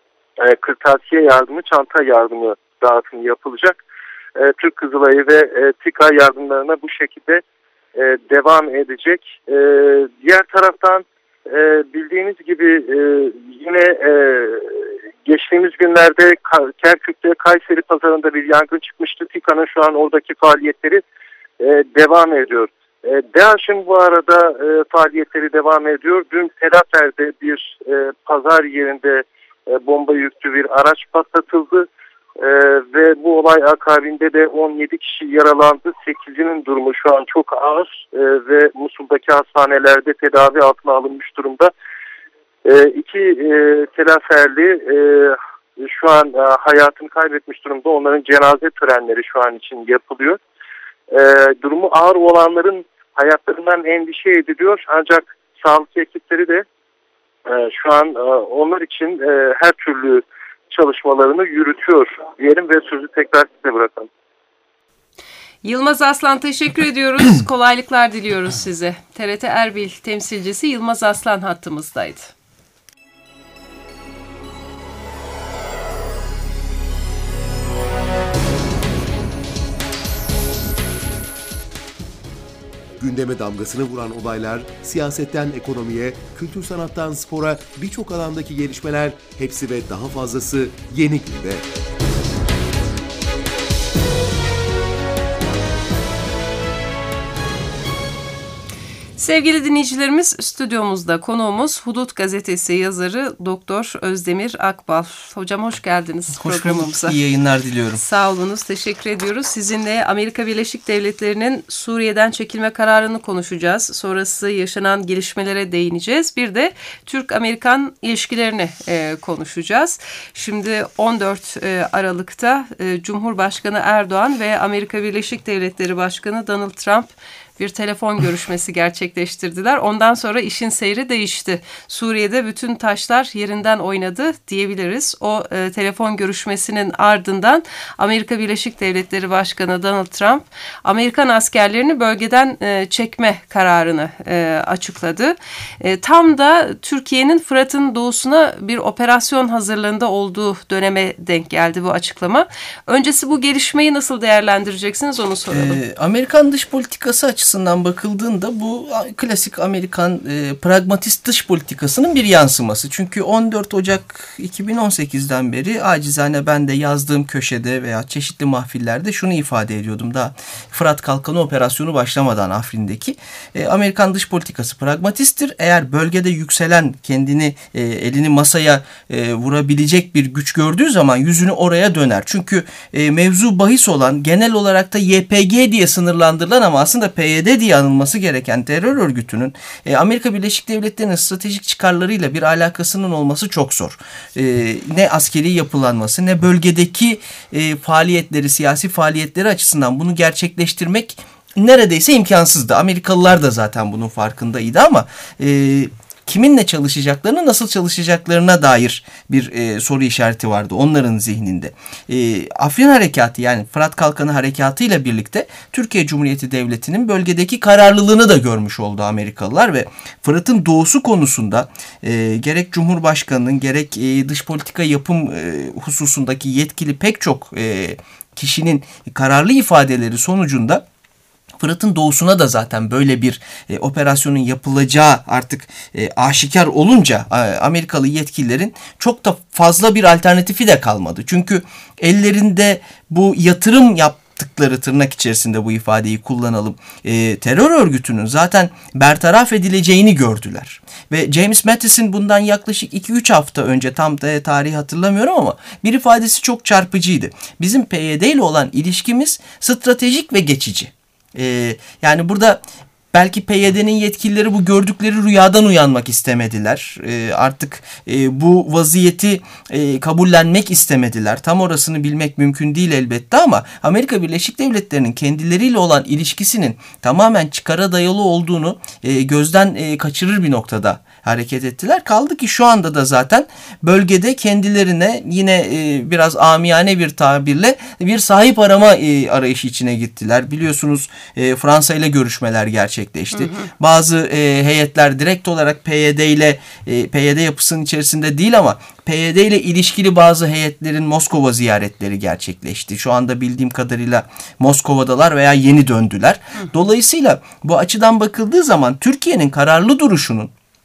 e, kırtasiye yardımı, çanta yardımı dağıtımı yapılacak. E, Türk Kızılay'ı ve e, TİKA yardımlarına bu şekilde e, devam edecek. E, diğer taraftan e, bildiğiniz gibi e, yine e, geçtiğimiz günlerde Kerkük'te Kayseri pazarında bir yangın çıkmıştı. TİKA'nın şu an oradaki faaliyetleri e, devam ediyor. E, DAEŞ'in bu arada e, faaliyetleri devam ediyor. Dün Telafer'de bir e, pazar yerinde e, bomba yüklü bir araç patlatıldı. Ee, ve bu olay akabinde de on yedi kişi yaralandı. sekizinin durumu şu an çok ağır ee, ve Musul'daki hastanelerde tedavi altına alınmış durumda. Ee, iki e, Telaferli e, şu an e, hayatını kaybetmiş durumda. Onların cenaze törenleri şu an için yapılıyor. Ee, durumu ağır olanların hayatlarından endişe ediliyor. Ancak sağlık ekipleri de e, şu an e, onlar için e, her türlü çalışmalarını yürütüyor diyelim ve sözü tekrar size bırakalım. Yılmaz Aslan teşekkür ediyoruz. Kolaylıklar diliyoruz size. T R T Erbil temsilcisi Yılmaz Aslan hattımızdaydı. Gündeme damgasını vuran olaylar, siyasetten ekonomiye, kültür sanattan spora birçok alandaki gelişmeler, hepsi ve daha fazlası Yeni Günde. Sevgili dinleyicilerimiz, stüdyomuzda konuğumuz Hudut Gazetesi yazarı Doktor Özdemir Akbal. Hocam hoş geldiniz hoş programımıza. Hoş İyi yayınlar diliyorum. Sağ olunuz, teşekkür ediyoruz. Sizinle Amerika Birleşik Devletleri'nin Suriye'den çekilme kararını konuşacağız. Sonrası yaşanan gelişmelere değineceğiz. Bir de Türk-Amerikan ilişkilerini e, konuşacağız. Şimdi on dört e, Aralık'ta e, Cumhurbaşkanı Erdoğan ve Amerika Birleşik Devletleri Başkanı Donald Trump bir telefon görüşmesi gerçekleştirdiler. Ondan sonra işin seyri değişti. Suriye'de bütün taşlar yerinden oynadı diyebiliriz. O e, telefon görüşmesinin ardından Amerika Birleşik Devletleri Başkanı Donald Trump, Amerikan askerlerini bölgeden e, çekme kararını e, açıkladı. E, tam da Türkiye'nin Fırat'ın doğusuna bir operasyon hazırlığında olduğu döneme denk geldi bu açıklama. Öncesi bu gelişmeyi nasıl değerlendireceksiniz onu soralım. Ee, Amerikan dış politikası açısından açısından bakıldığında bu klasik Amerikan e, pragmatist dış politikasının bir yansıması. Çünkü on dört Ocak iki bin on sekizden beri acizane ben de yazdığım köşede veya çeşitli mahfillerde şunu ifade ediyordum. Daha Fırat Kalkanı operasyonu başlamadan Afrin'deki e, Amerikan dış politikası pragmatisttir. Eğer bölgede yükselen, kendini e, elini masaya e, vurabilecek bir güç gördüğü zaman yüzünü oraya döner. Çünkü e, mevzu bahis olan, genel olarak da Y P G diye sınırlandırılan ama aslında P Y D diye anılması gereken terör örgütünün e, Amerika Birleşik Devletleri'nin stratejik çıkarlarıyla bir alakasının olması çok zor. E, ne askeri yapılanması ne bölgedeki e, faaliyetleri, siyasi faaliyetleri açısından bunu gerçekleştirmek neredeyse imkansızdı. Amerikalılar da zaten bunun farkındaydı ama e, kiminle çalışacaklarını, nasıl çalışacaklarına dair bir e, soru işareti vardı onların zihninde. E, Afrin Harekatı, yani Fırat Kalkanı Harekatı ile birlikte Türkiye Cumhuriyeti Devleti'nin bölgedeki kararlılığını da görmüş oldu Amerikalılar ve Fırat'ın doğusu konusunda e, gerek Cumhurbaşkanı'nın gerek e, dış politika yapım e, hususundaki yetkili pek çok e, kişinin kararlı ifadeleri sonucunda Fırat'ın doğusuna da zaten böyle bir e, operasyonun yapılacağı artık e, aşikar olunca e, Amerikalı yetkililerin çok da fazla bir alternatifi de kalmadı. Çünkü ellerinde bu yatırım yaptıkları, tırnak içerisinde bu ifadeyi kullanalım, e, terör örgütünün zaten bertaraf edileceğini gördüler. Ve James Mattis'in bundan yaklaşık iki üç hafta önce, tam da tarihi hatırlamıyorum ama bir ifadesi çok çarpıcıydı. Bizim P Y D ile olan ilişkimiz stratejik ve geçici. Ee, yani burada belki P Y D'nin yetkilileri bu gördükleri rüyadan uyanmak istemediler. Ee, artık e, bu vaziyeti e, kabullenmek istemediler. Tam orasını bilmek mümkün değil elbette ama Amerika Birleşik Devletleri'nin kendileriyle olan ilişkisinin tamamen çıkara dayalı olduğunu e, gözden e, kaçırır bir noktada hareket ettiler. Kaldı ki şu anda da zaten bölgede kendilerine yine e, biraz amiyane bir tabirle bir sahip arama e, arayışı içine gittiler. Biliyorsunuz e, Fransa ile görüşmeler gerçekleşti. Hı hı. Bazı e, heyetler direkt olarak P Y D ile e, P Y D yapısının içerisinde değil ama P Y D ile ilişkili bazı heyetlerin Moskova ziyaretleri gerçekleşti. Şu anda bildiğim kadarıyla Moskova'dalar veya yeni döndüler. Hı. Dolayısıyla bu açıdan bakıldığı zaman Türkiye'nin kararlı duruşunun,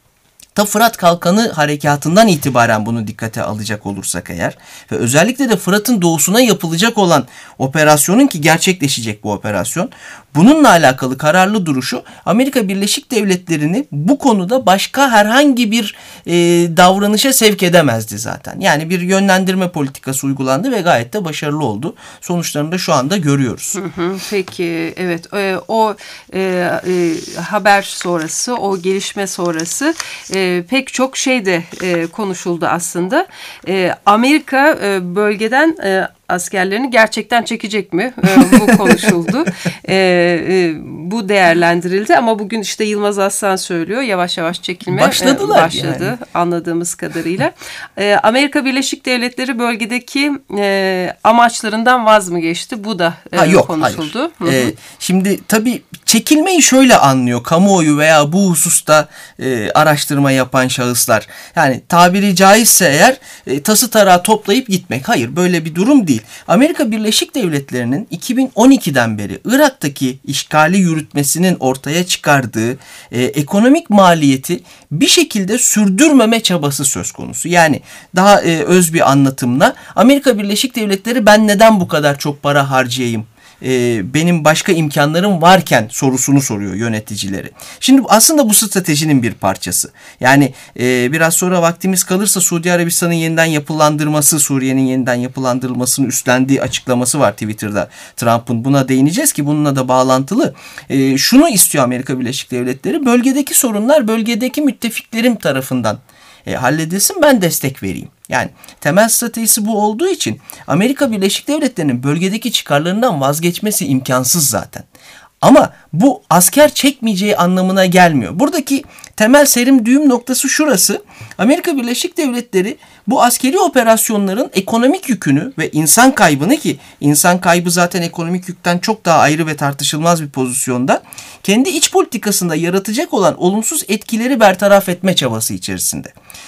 ta Fırat Kalkanı Harekatı'ndan itibaren bunu dikkate alacak olursak eğer ve özellikle de Fırat'ın doğusuna yapılacak olan operasyonun, ki gerçekleşecek bu operasyon, bununla alakalı kararlı duruşu Amerika Birleşik Devletleri'ni bu konuda başka herhangi bir e, davranışa sevk edemezdi zaten. Yani bir yönlendirme politikası uygulandı ve gayet de başarılı oldu. Sonuçlarını da şu anda görüyoruz. Hı hı, peki, evet, e, o e, e, haber sonrası, o gelişme sonrası e, pek çok şey de e, konuşuldu aslında. E, Amerika e, bölgeden e, askerlerini gerçekten çekecek mi? E, bu konuşuldu. E, e, bu değerlendirildi ama bugün işte Yılmaz Aslan söylüyor, yavaş yavaş çekilme Başladılar e, başladı yani, anladığımız kadarıyla. E, Amerika Birleşik Devletleri bölgedeki e, amaçlarından vaz mı geçti? Bu da e, ha, yok, konuşuldu. Hayır. E, şimdi tabii çekilmeyi şöyle anlıyor kamuoyu veya bu hususta e, araştırma yapan şahıslar. Yani tabiri caizse eğer e, tası tarağı toplayıp gitmek. Hayır, böyle bir durum değil. Amerika Birleşik Devletleri'nin iki bin on ikiden beri Irak'taki işgali yürütmesinin ortaya çıkardığı e, ekonomik maliyeti bir şekilde sürdürmeme çabası söz konusu. Yani daha e, öz bir anlatımla Amerika Birleşik Devletleri ben neden bu kadar çok para harcayayım? Benim başka imkanlarım varken sorusunu soruyor yöneticileri. Şimdi aslında bu stratejinin bir parçası. Yani e, biraz sonra vaktimiz kalırsa Suudi Arabistan'ın yeniden yapılandırması, Suriye'nin yeniden yapılandırılmasını üstlendiği açıklaması var Twitter'da Trump'ın. Buna değineceğiz ki bununla da bağlantılı. E, şunu istiyor Amerika Birleşik Devletleri: bölgedeki sorunlar bölgedeki müttefiklerim tarafından E, halledilsin, ben destek vereyim. Yani temel stratejisi bu olduğu için Amerika Birleşik Devletleri'nin bölgedeki çıkarlarından vazgeçmesi imkansız zaten. Ama bu asker çekmeyeceği anlamına gelmiyor. Buradaki temel serim düğüm noktası şurası: Amerika Birleşik Devletleri bu askeri operasyonların ekonomik yükünü ve insan kaybını, ki insan kaybı zaten ekonomik yükten çok daha ayrı ve tartışılmaz bir pozisyonda, kendi iç politikasında yaratacak olan olumsuz etkileri bertaraf etme çabası içerisinde.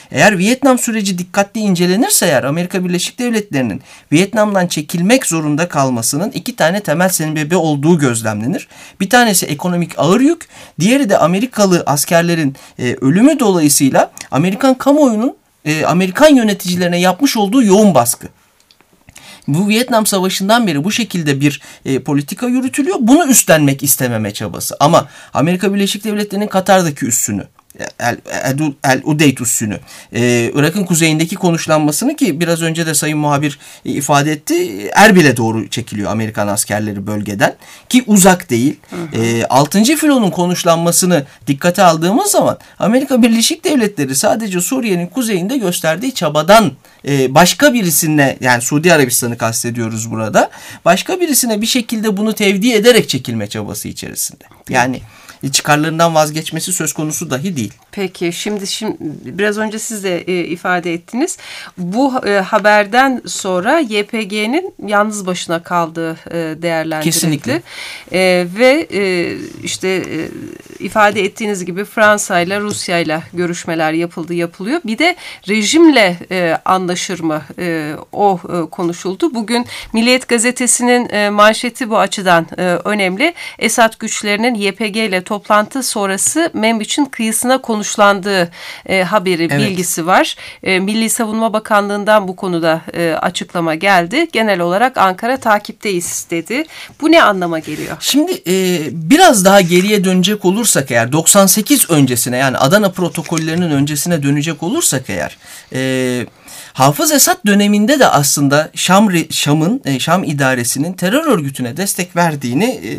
Eğer Vietnam süreci dikkatli incelenirse eğer Amerika Birleşik Devletleri'nin Vietnam'dan çekilmek zorunda kalmasının iki tane temel sebebi olduğu gözlemlenir. Bir tanesi ekonomik ağır yük, diğeri de Amerikalı askerlerin e, ölümü dolayısıyla Amerikan kamuoyunun e, Amerikan yöneticilerine yapmış olduğu yoğun baskı. Bu Vietnam Savaşı'ndan beri bu şekilde bir e, politika yürütülüyor. Bunu üstlenmek istememe çabası. Ama Amerika Birleşik Devletleri'nin Katar'daki üssünü, El, El, El Udeyd üssünü, ee, Irak'ın kuzeyindeki konuşlanmasını ki biraz önce de sayın muhabir e, ifade etti, Erbil'e doğru çekiliyor Amerikan askerleri bölgeden ki uzak değil. Hı hı. E, altıncı filonun konuşlanmasını dikkate aldığımız zaman Amerika Birleşik Devletleri sadece Suriye'nin kuzeyinde gösterdiği çabadan e, başka birisine, yani Suudi Arabistan'ı kastediyoruz burada, başka birisine bir şekilde bunu tevdi ederek çekilme çabası içerisinde. Yani çıkarlarından vazgeçmesi söz konusu dahi değil. Peki şimdi, şimdi biraz önce siz de e, ifade ettiniz. Bu e, haberden sonra Y P G'nin yalnız başına kaldığı e, değerlendirildi. Kesinlikle. E, ve e, işte e, ifade ettiğiniz gibi Fransa ile Rusya ile görüşmeler yapıldı, yapılıyor. Bir de rejimle e, anlaşır mı e, o e, konuşuldu. Bugün Milliyet Gazetesi'nin e, manşeti bu açıdan e, önemli. Esad güçlerinin Y P G ile toplantı sonrası Membiç'in kıyısına konuşlandığı e, haberi, evet, bilgisi var. E, Milli Savunma Bakanlığı'ndan bu konuda e, açıklama geldi. Genel olarak Ankara takipteyiz dedi. Bu ne anlama geliyor? Şimdi e, biraz daha geriye dönecek olursak eğer, doksan sekiz öncesine, yani Adana protokollerinin öncesine dönecek olursak eğer, e, Hafız Esad döneminde de aslında Şam, Şam'ın, e, Şam idaresinin terör örgütüne destek verdiğini e,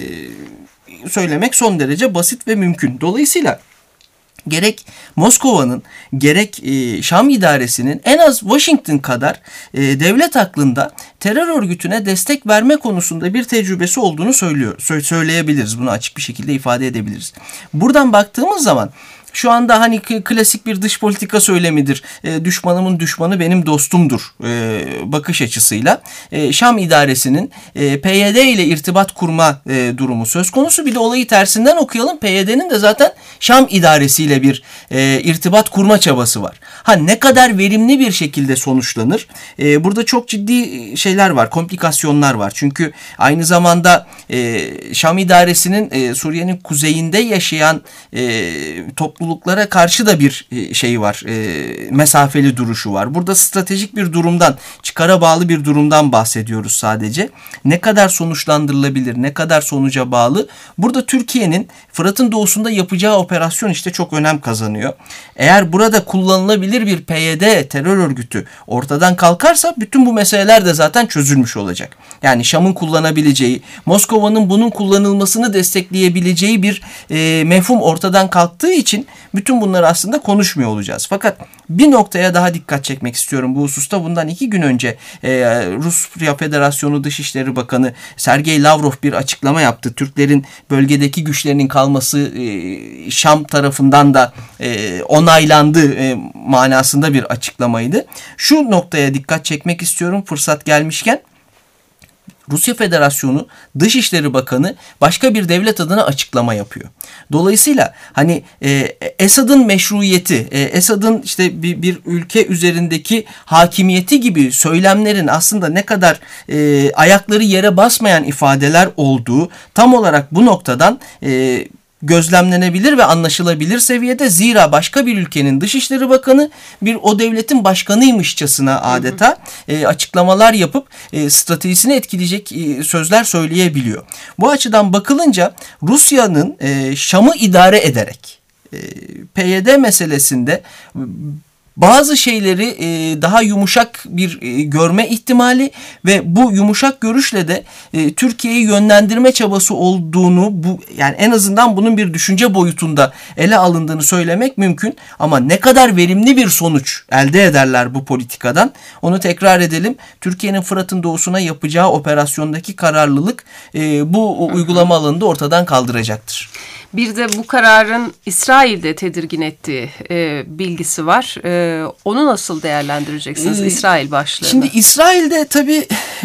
söylemek son derece basit ve mümkün. Dolayısıyla gerek Moskova'nın gerek e, Şam idaresinin en az Washington kadar e, devlet aklında terör örgütüne destek verme konusunda bir tecrübesi olduğunu söylüyor, sö- söyleyebiliriz. Bunu açık bir şekilde ifade edebiliriz. Buradan baktığımız zaman şu anda hani klasik bir dış politika söylemidir. E, düşmanımın düşmanı benim dostumdur e, bakış açısıyla e, Şam idaresinin e, P Y D ile irtibat kurma e, durumu söz konusu. Bir de olayı tersinden okuyalım. P Y D'nin de zaten Şam idaresiyle bir e, irtibat kurma çabası var. Ha, ne kadar verimli bir şekilde sonuçlanır? E, burada çok ciddi şeyler var, komplikasyonlar var. Çünkü aynı zamanda e, Şam idaresinin e, Suriye'nin kuzeyinde yaşayan e, toplum topluluklara karşı da bir şey var, e, mesafeli duruşu var. Burada stratejik bir durumdan, çıkara bağlı bir durumdan bahsediyoruz sadece. Ne kadar sonuçlandırılabilir, ne kadar sonuca bağlı? Burada Türkiye'nin Fırat'ın doğusunda yapacağı operasyon işte çok önem kazanıyor. Eğer burada kullanılabilir bir P Y D terör örgütü ortadan kalkarsa bütün bu meseleler de zaten çözülmüş olacak. Yani Şam'ın kullanabileceği, Moskova'nın bunun kullanılmasını destekleyebileceği bir e, mefhum ortadan kalktığı için bütün bunları aslında konuşmuyor olacağız. Fakat bir noktaya daha dikkat çekmek istiyorum bu hususta. Bundan iki gün önce e, Rusya Federasyonu Dışişleri Bakanı Sergey Lavrov bir açıklama yaptı. Türklerin bölgedeki güçlerinin kalması e, Şam tarafından da e, onaylandı e, manasında bir açıklamaydı. Şu noktaya dikkat çekmek istiyorum fırsat gelmişken. Rusya Federasyonu Dışişleri Bakanı başka bir devlet adına açıklama yapıyor. Dolayısıyla hani e, Esad'ın meşruiyeti, e, Esad'ın işte bir, bir ülke üzerindeki hakimiyeti gibi söylemlerin aslında ne kadar e, ayakları yere basmayan ifadeler olduğu tam olarak bu noktadan e, gözlemlenebilir ve anlaşılabilir seviyede. Zira başka bir ülkenin Dışişleri Bakanı bir o devletin başkanıymışçasına adeta e, açıklamalar yapıp e, stratejisini etkileyecek e, sözler söyleyebiliyor. Bu açıdan bakılınca Rusya'nın e, Şam'ı idare ederek e, P Y D meselesinde bazı şeyleri e, daha yumuşak bir e, görme ihtimali ve bu yumuşak görüşle de e, Türkiye'yi yönlendirme çabası olduğunu, bu yani en azından bunun bir düşünce boyutunda ele alındığını söylemek mümkün. Ama ne kadar verimli bir sonuç elde ederler bu politikadan, onu tekrar edelim. Türkiye'nin Fırat'ın doğusuna yapacağı operasyondaki kararlılık e, bu uygulama alanında ortadan kaldıracaktır. Bir de bu kararın İsrail'de tedirgin ettiği e, bilgisi var. E, onu nasıl değerlendireceksiniz, ee, İsrail başlığını? Şimdi İsrail'de tabii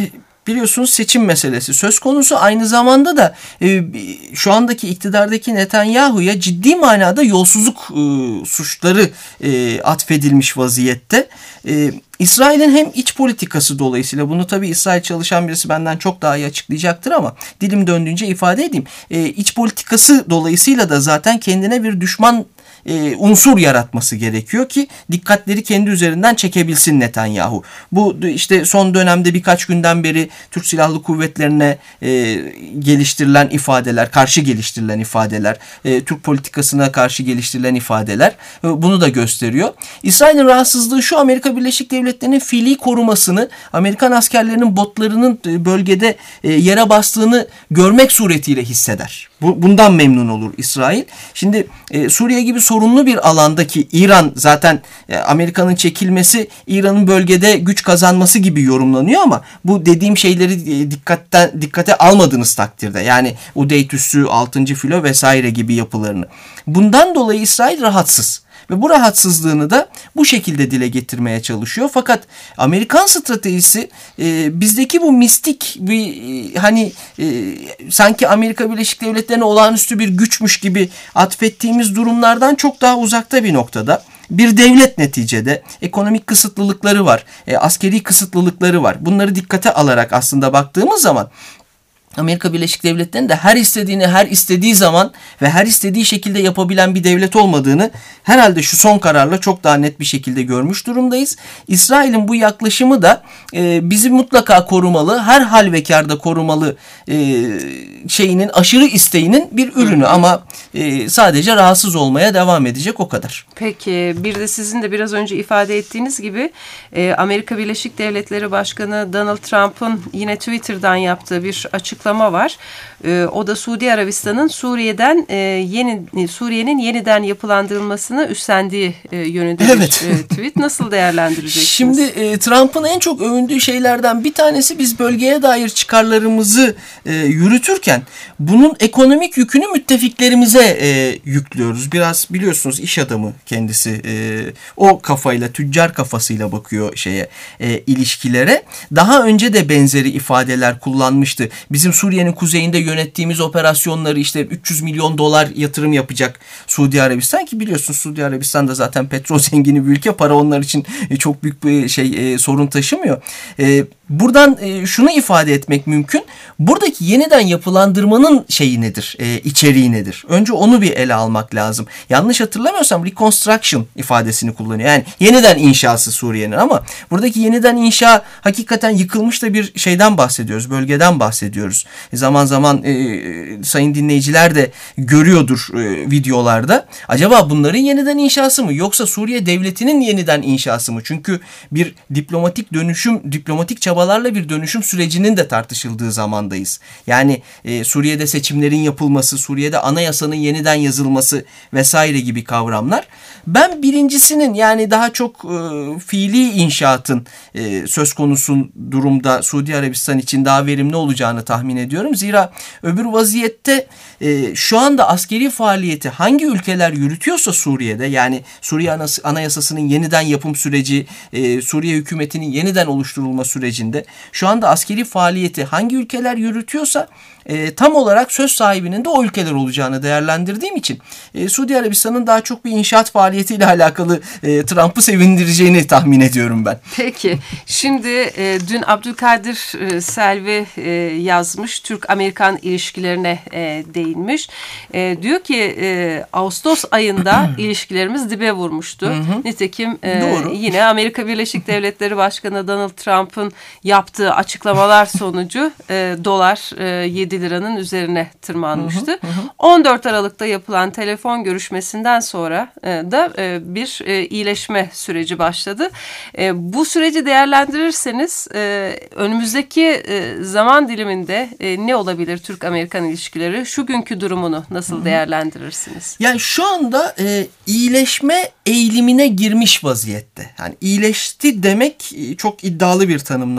biliyorsunuz seçim meselesi söz konusu. Aynı zamanda da e, şu andaki iktidardaki Netanyahu'ya ciddi manada yolsuzluk e, suçları e, atfedilmiş vaziyette. E, İsrail'in hem iç politikası dolayısıyla, bunu tabii İsrail çalışan birisi benden çok daha iyi açıklayacaktır ama dilim döndüğünce ifade edeyim. E, iç politikası dolayısıyla da zaten kendine bir düşman E, unsur yaratması gerekiyor ki dikkatleri kendi üzerinden çekebilsin Netanyahu. Bu işte son dönemde birkaç günden beri Türk Silahlı Kuvvetlerine e, geliştirilen ifadeler, karşı geliştirilen ifadeler, e, Türk politikasına karşı geliştirilen ifadeler e, bunu da gösteriyor. İsrail'in rahatsızlığı şu: Amerika Birleşik Devletleri'nin fiili korumasını, Amerikan askerlerinin botlarının bölgede e, yere bastığını görmek suretiyle hisseder. Bu, bundan memnun olur İsrail. Şimdi e, Suriye gibi sorunlu bir alandaki İran, zaten e, Amerika'nın çekilmesi İran'ın bölgede güç kazanması gibi yorumlanıyor ama bu dediğim şeyleri e, dikkatten dikkate almadığınız takdirde, yani Udey Tüssü, altıncı filo vesaire gibi yapılarını. Bundan dolayı İsrail rahatsız. Ve bu rahatsızlığını da bu şekilde dile getirmeye çalışıyor. Fakat Amerikan stratejisi e, bizdeki bu mistik bir e, hani e, sanki Amerika Birleşik Devletleri'ne olağanüstü bir güçmüş gibi atfettiğimiz durumlardan çok daha uzakta bir noktada. Bir devlet neticede ekonomik kısıtlılıkları var, e, askeri kısıtlılıkları var. Bunları dikkate alarak aslında baktığımız zaman Amerika Birleşik Devletleri'nin de her istediğini her istediği zaman ve her istediği şekilde yapabilen bir devlet olmadığını herhalde şu son kararla çok daha net bir şekilde görmüş durumdayız. İsrail'in bu yaklaşımı da e, bizi mutlaka korumalı, her hal ve kârda korumalı e, şeyinin, aşırı isteğinin bir ürünü ama e, sadece rahatsız olmaya devam edecek, o kadar. Peki, bir de sizin de biraz önce ifade ettiğiniz gibi e, Amerika Birleşik Devletleri Başkanı Donald Trump'ın yine Twitter'dan yaptığı bir açıklama var. E, o da Suudi Arabistan'ın Suriye'den e, yeni Suriye'nin yeniden yapılandırılmasını üstlendiği e, yönünde evet. bir e, tweet. Nasıl değerlendireceksiniz? Şimdi e, Trump'ın en çok övündüğü şeylerden bir tanesi, biz bölgeye dair çıkarlarımızı e, yürütürken bunun ekonomik yükünü müttefiklerimize e, yüklüyoruz. Biraz biliyorsunuz iş adamı kendisi, e, o kafayla, tüccar kafasıyla bakıyor şeye, e, ilişkilere. Daha önce de benzeri ifadeler kullanmıştı. Bizim Suriye'nin kuzeyinde yönettiğimiz operasyonları, işte üç yüz milyon dolar yatırım yapacak Suudi Arabistan, ki biliyorsunuz Suudi Arabistan da zaten petrol zengini bir ülke. Para onlar için çok büyük bir şey, e, sorun taşımıyor. E, buradan e, şunu ifade etmek mümkün. Buradaki yeniden yapılandırmanın şeyi nedir? E, içeriği nedir? Önce onu bir ele almak lazım. Yanlış hatırlamıyorsam reconstruction ifadesini kullanıyor. Yani yeniden inşası Suriye'nin, ama buradaki yeniden inşa hakikaten yıkılmış da bir şeyden bahsediyoruz. Bölgeden bahsediyoruz. E, zaman zaman e, sayın dinleyiciler de görüyordur e, videolarda. Acaba bunların yeniden inşası mı? Yoksa Suriye devletinin yeniden inşası mı? Çünkü bir diplomatik dönüşüm, diplomatik çabalarla bir dönüşüm sürecinin de tartışıldığı zamandayız. Yani e, Suriye'de seçimlerin yapılması, Suriye'de anayasanın yeniden yazılması vesaire gibi kavramlar. Ben birincisinin, yani daha çok e, fiili inşaatın e, söz konusu durumda Suudi Arabistan için daha verimli olacağını tahmin ediyorum. Zira öbür vaziyette e, şu anda askeri faaliyeti hangi ülkeler yürütüyorsa Suriye'de, yani Suriye Anayasası'nın yeniden yapım süreci, e, Suriye hükümetinin yeniden oluşturulma sürecinde şu anda askeri faaliyeti hangi ülkeler yürütüyorsa E, tam olarak söz sahibinin de o ülkeler olacağını değerlendirdiğim için e, Suudi Arabistan'ın daha çok bir inşaat faaliyetiyle alakalı e, Trump'ı sevindireceğini tahmin ediyorum ben. Peki, şimdi e, dün Abdülkadir e, Selvi e, yazmış, Türk-Amerikan ilişkilerine e, değinmiş. E, diyor ki e, Ağustos ayında ilişkilerimiz dibe vurmuştu. Hı hı. Nitekim e, yine Amerika Birleşik Devletleri Başkanı Donald Trump'ın yaptığı açıklamalar sonucu e, dolar e, yedi liranın üzerine tırmanmıştı. Hı hı hı. on dört Aralık'ta yapılan telefon görüşmesinden sonra e, da e, bir e, iyileşme süreci başladı. E, bu süreci değerlendirirseniz e, önümüzdeki e, zaman diliminde e, ne olabilir Türk-Amerikan ilişkileri? Şu günkü durumunu nasıl hı hı. değerlendirirsiniz? Yani şu anda e, iyileşme eğilimine girmiş vaziyette. Yani iyileşti demek çok iddialı bir tanımlama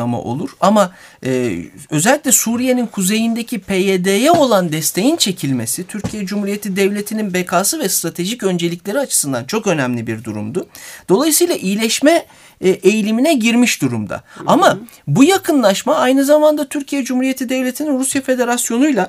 tanımlama olur. Ama e, özellikle Suriye'nin kuzeyindeki P Y D'ye olan desteğin çekilmesi Türkiye Cumhuriyeti Devleti'nin bekası ve stratejik öncelikleri açısından çok önemli bir durumdu. Dolayısıyla iyileşme e, eğilimine girmiş durumda. Hı hı. Ama bu yakınlaşma aynı zamanda Türkiye Cumhuriyeti Devleti'nin Rusya Federasyonu'yla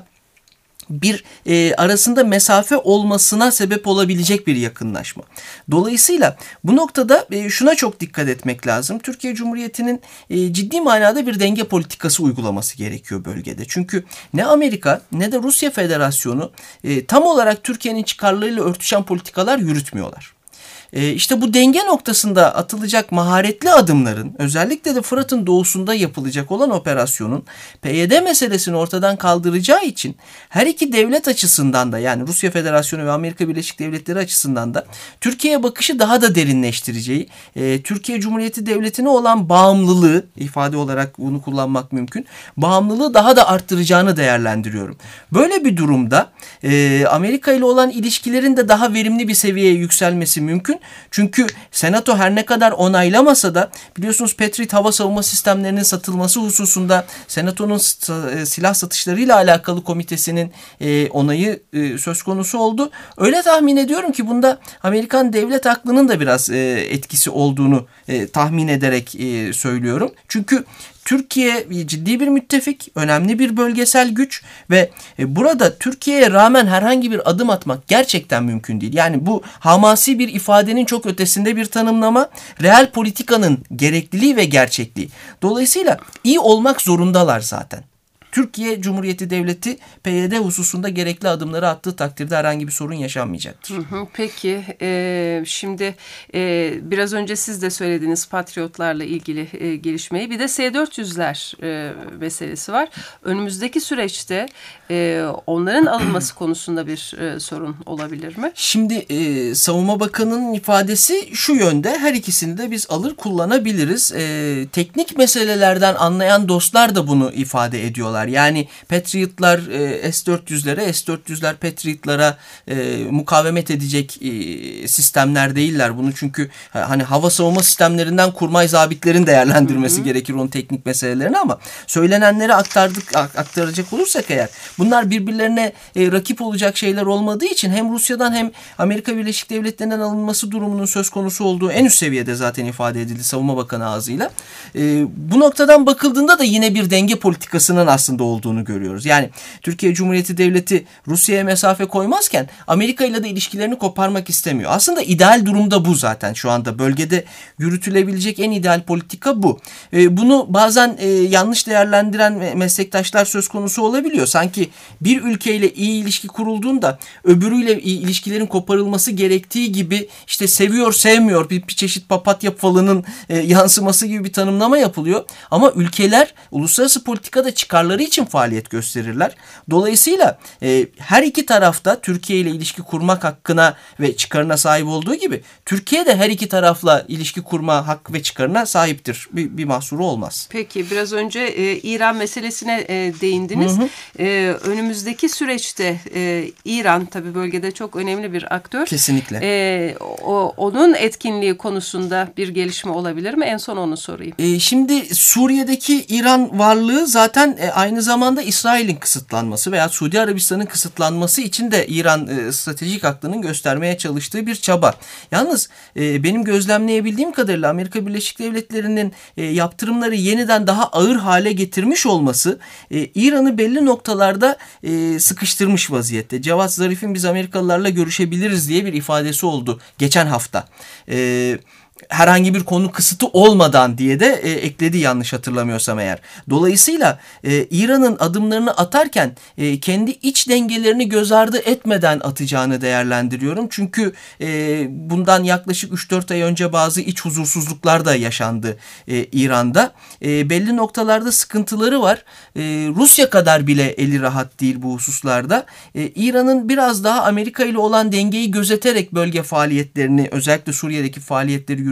bir e, arasında mesafe olmasına sebep olabilecek bir yakınlaşma. Dolayısıyla bu noktada e, şuna çok dikkat etmek lazım. Türkiye Cumhuriyeti'nin e, ciddi manada bir denge politikası uygulaması gerekiyor bölgede. Çünkü ne Amerika ne de Rusya Federasyonu e, tam olarak Türkiye'nin çıkarlarıyla örtüşen politikalar yürütmüyorlar. İşte bu denge noktasında atılacak maharetli adımların, özellikle de Fırat'ın doğusunda yapılacak olan operasyonun P Y D meselesini ortadan kaldıracağı için her iki devlet açısından da, yani Rusya Federasyonu ve Amerika Birleşik Devletleri açısından da Türkiye'ye bakışı daha da derinleştireceği, Türkiye Cumhuriyeti Devleti'ne olan bağımlılığı, ifade olarak bunu kullanmak mümkün, bağımlılığı daha da arttıracağını değerlendiriyorum. Böyle bir durumda Amerika ile olan ilişkilerin de daha verimli bir seviyeye yükselmesi mümkün. Çünkü Senato her ne kadar onaylamasa da biliyorsunuz Patriot hava savunma sistemlerinin satılması hususunda Senato'nun silah satışlarıyla alakalı komitesinin onayı söz konusu oldu. Öyle tahmin ediyorum ki bunda Amerikan devlet aklının da biraz etkisi olduğunu tahmin ederek söylüyorum. Çünkü Türkiye ciddi bir müttefik, önemli bir bölgesel güç ve burada Türkiye'ye rağmen herhangi bir adım atmak gerçekten mümkün değil. Yani bu hamasi bir ifadenin çok ötesinde bir tanımlama, real politikanın gerekliliği ve gerçekliği. Dolayısıyla iyi olmak zorundalar zaten. Türkiye Cumhuriyeti Devleti P Y D hususunda gerekli adımları attığı takdirde herhangi bir sorun yaşanmayacaktır. Hı hı, peki e, şimdi e, biraz önce siz de söylediğiniz Patriotlarla ilgili e, gelişmeyi, bir de S dört yüzler e, meselesi var. Önümüzdeki süreçte e, onların alınması konusunda bir e, sorun olabilir mi? Şimdi e, Savunma Bakanı'nın ifadesi şu yönde: her ikisini de biz alır kullanabiliriz. E, teknik meselelerden anlayan dostlar da bunu ifade ediyorlar. Yani Patriot'lar e, S dört yüzlere, S dört yüzler Patriot'lara e, mukavemet edecek e, sistemler değiller. Bunu çünkü hani hava savunma sistemlerinden kurmay zabitlerin değerlendirmesi hı hı. gerekir onun teknik meselelerini, ama söylenenleri aktardık aktaracak olursak eğer bunlar birbirlerine e, rakip olacak şeyler olmadığı için hem Rusya'dan hem Amerika Birleşik Devletleri'nden alınması durumunun söz konusu olduğu en üst seviyede zaten ifade edildi Savunma Bakanı ağzıyla. E, bu noktadan bakıldığında da yine bir denge politikasının aslında olduğunu görüyoruz. Yani Türkiye Cumhuriyeti Devleti Rusya'ya mesafe koymazken Amerika ile de ilişkilerini koparmak istemiyor. Aslında ideal durumda bu zaten şu anda. Bölgede yürütülebilecek en ideal politika bu. E, bunu bazen e, yanlış değerlendiren meslektaşlar söz konusu olabiliyor. Sanki bir ülkeyle iyi ilişki kurulduğunda öbürüyle ilişkilerin koparılması gerektiği gibi, işte seviyor sevmiyor bir, bir çeşit papatya falının e, yansıması gibi bir tanımlama yapılıyor. Ama ülkeler uluslararası politikada çıkarları için faaliyet gösterirler. Dolayısıyla e, her iki tarafta Türkiye ile ilişki kurmak hakkına ve çıkarına sahip olduğu gibi Türkiye de her iki tarafla ilişki kurma hakkı ve çıkarına sahiptir. Bir, bir mahsuru olmaz. Peki biraz önce e, İran meselesine e, değindiniz. Hı hı. E, önümüzdeki süreçte e, İran tabii bölgede çok önemli bir aktör. Kesinlikle. E, o, onun etkinliği konusunda bir gelişme olabilir mi? En son onu sorayım. E, şimdi Suriye'deki İran varlığı zaten e, aynı zamanda İsrail'in kısıtlanması veya Suudi Arabistan'ın kısıtlanması için de İran e, stratejik aklının göstermeye çalıştığı bir çaba. Yalnız e, benim gözlemleyebildiğim kadarıyla Amerika Birleşik Devletleri'nin e, yaptırımları yeniden daha ağır hale getirmiş olması e, İran'ı belli noktalarda e, sıkıştırmış vaziyette. Cevat Zarif'in biz Amerikalılarla görüşebiliriz diye bir ifadesi oldu geçen hafta. E, herhangi bir konu kısıtı olmadan diye de e, ekledi yanlış hatırlamıyorsam eğer. Dolayısıyla e, İran'ın adımlarını atarken e, kendi iç dengelerini göz ardı etmeden atacağını değerlendiriyorum. Çünkü e, bundan yaklaşık üç dört ay önce bazı iç huzursuzluklar da yaşandı e, İran'da. E, belli noktalarda sıkıntıları var. E, Rusya kadar bile eli rahat değil bu hususlarda. E, İran'ın biraz daha Amerika ile olan dengeyi gözeterek bölge faaliyetlerini, özellikle Suriye'deki faaliyetleri yürütmesi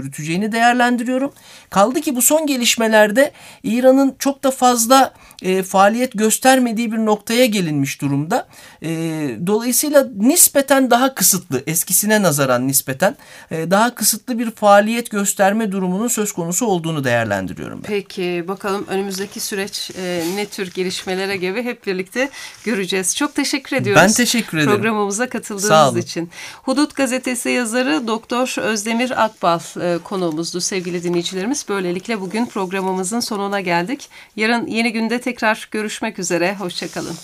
yürüteceğini değerlendiriyorum. Kaldı ki bu son gelişmelerde İran'ın çok da fazla e, faaliyet göstermediği bir noktaya gelinmiş durumda. E, dolayısıyla nispeten daha kısıtlı, eskisine nazaran nispeten e, daha kısıtlı bir faaliyet gösterme durumunun söz konusu olduğunu değerlendiriyorum ben. Peki bakalım önümüzdeki süreç e, ne tür gelişmelere gibi hep birlikte göreceğiz. Çok teşekkür ediyoruz. Ben teşekkür ederim. Programımıza katıldığınız için. Hudut Gazetesi yazarı Doktor Özdemir Akbal e, konuğumuzdu sevgili dinleyicilerimiz. Böylelikle bugün programımızın sonuna geldik. Yarın yeni günde tekrar görüşmek üzere. Hoşçakalın.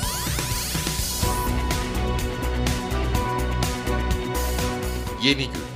Yeni gün.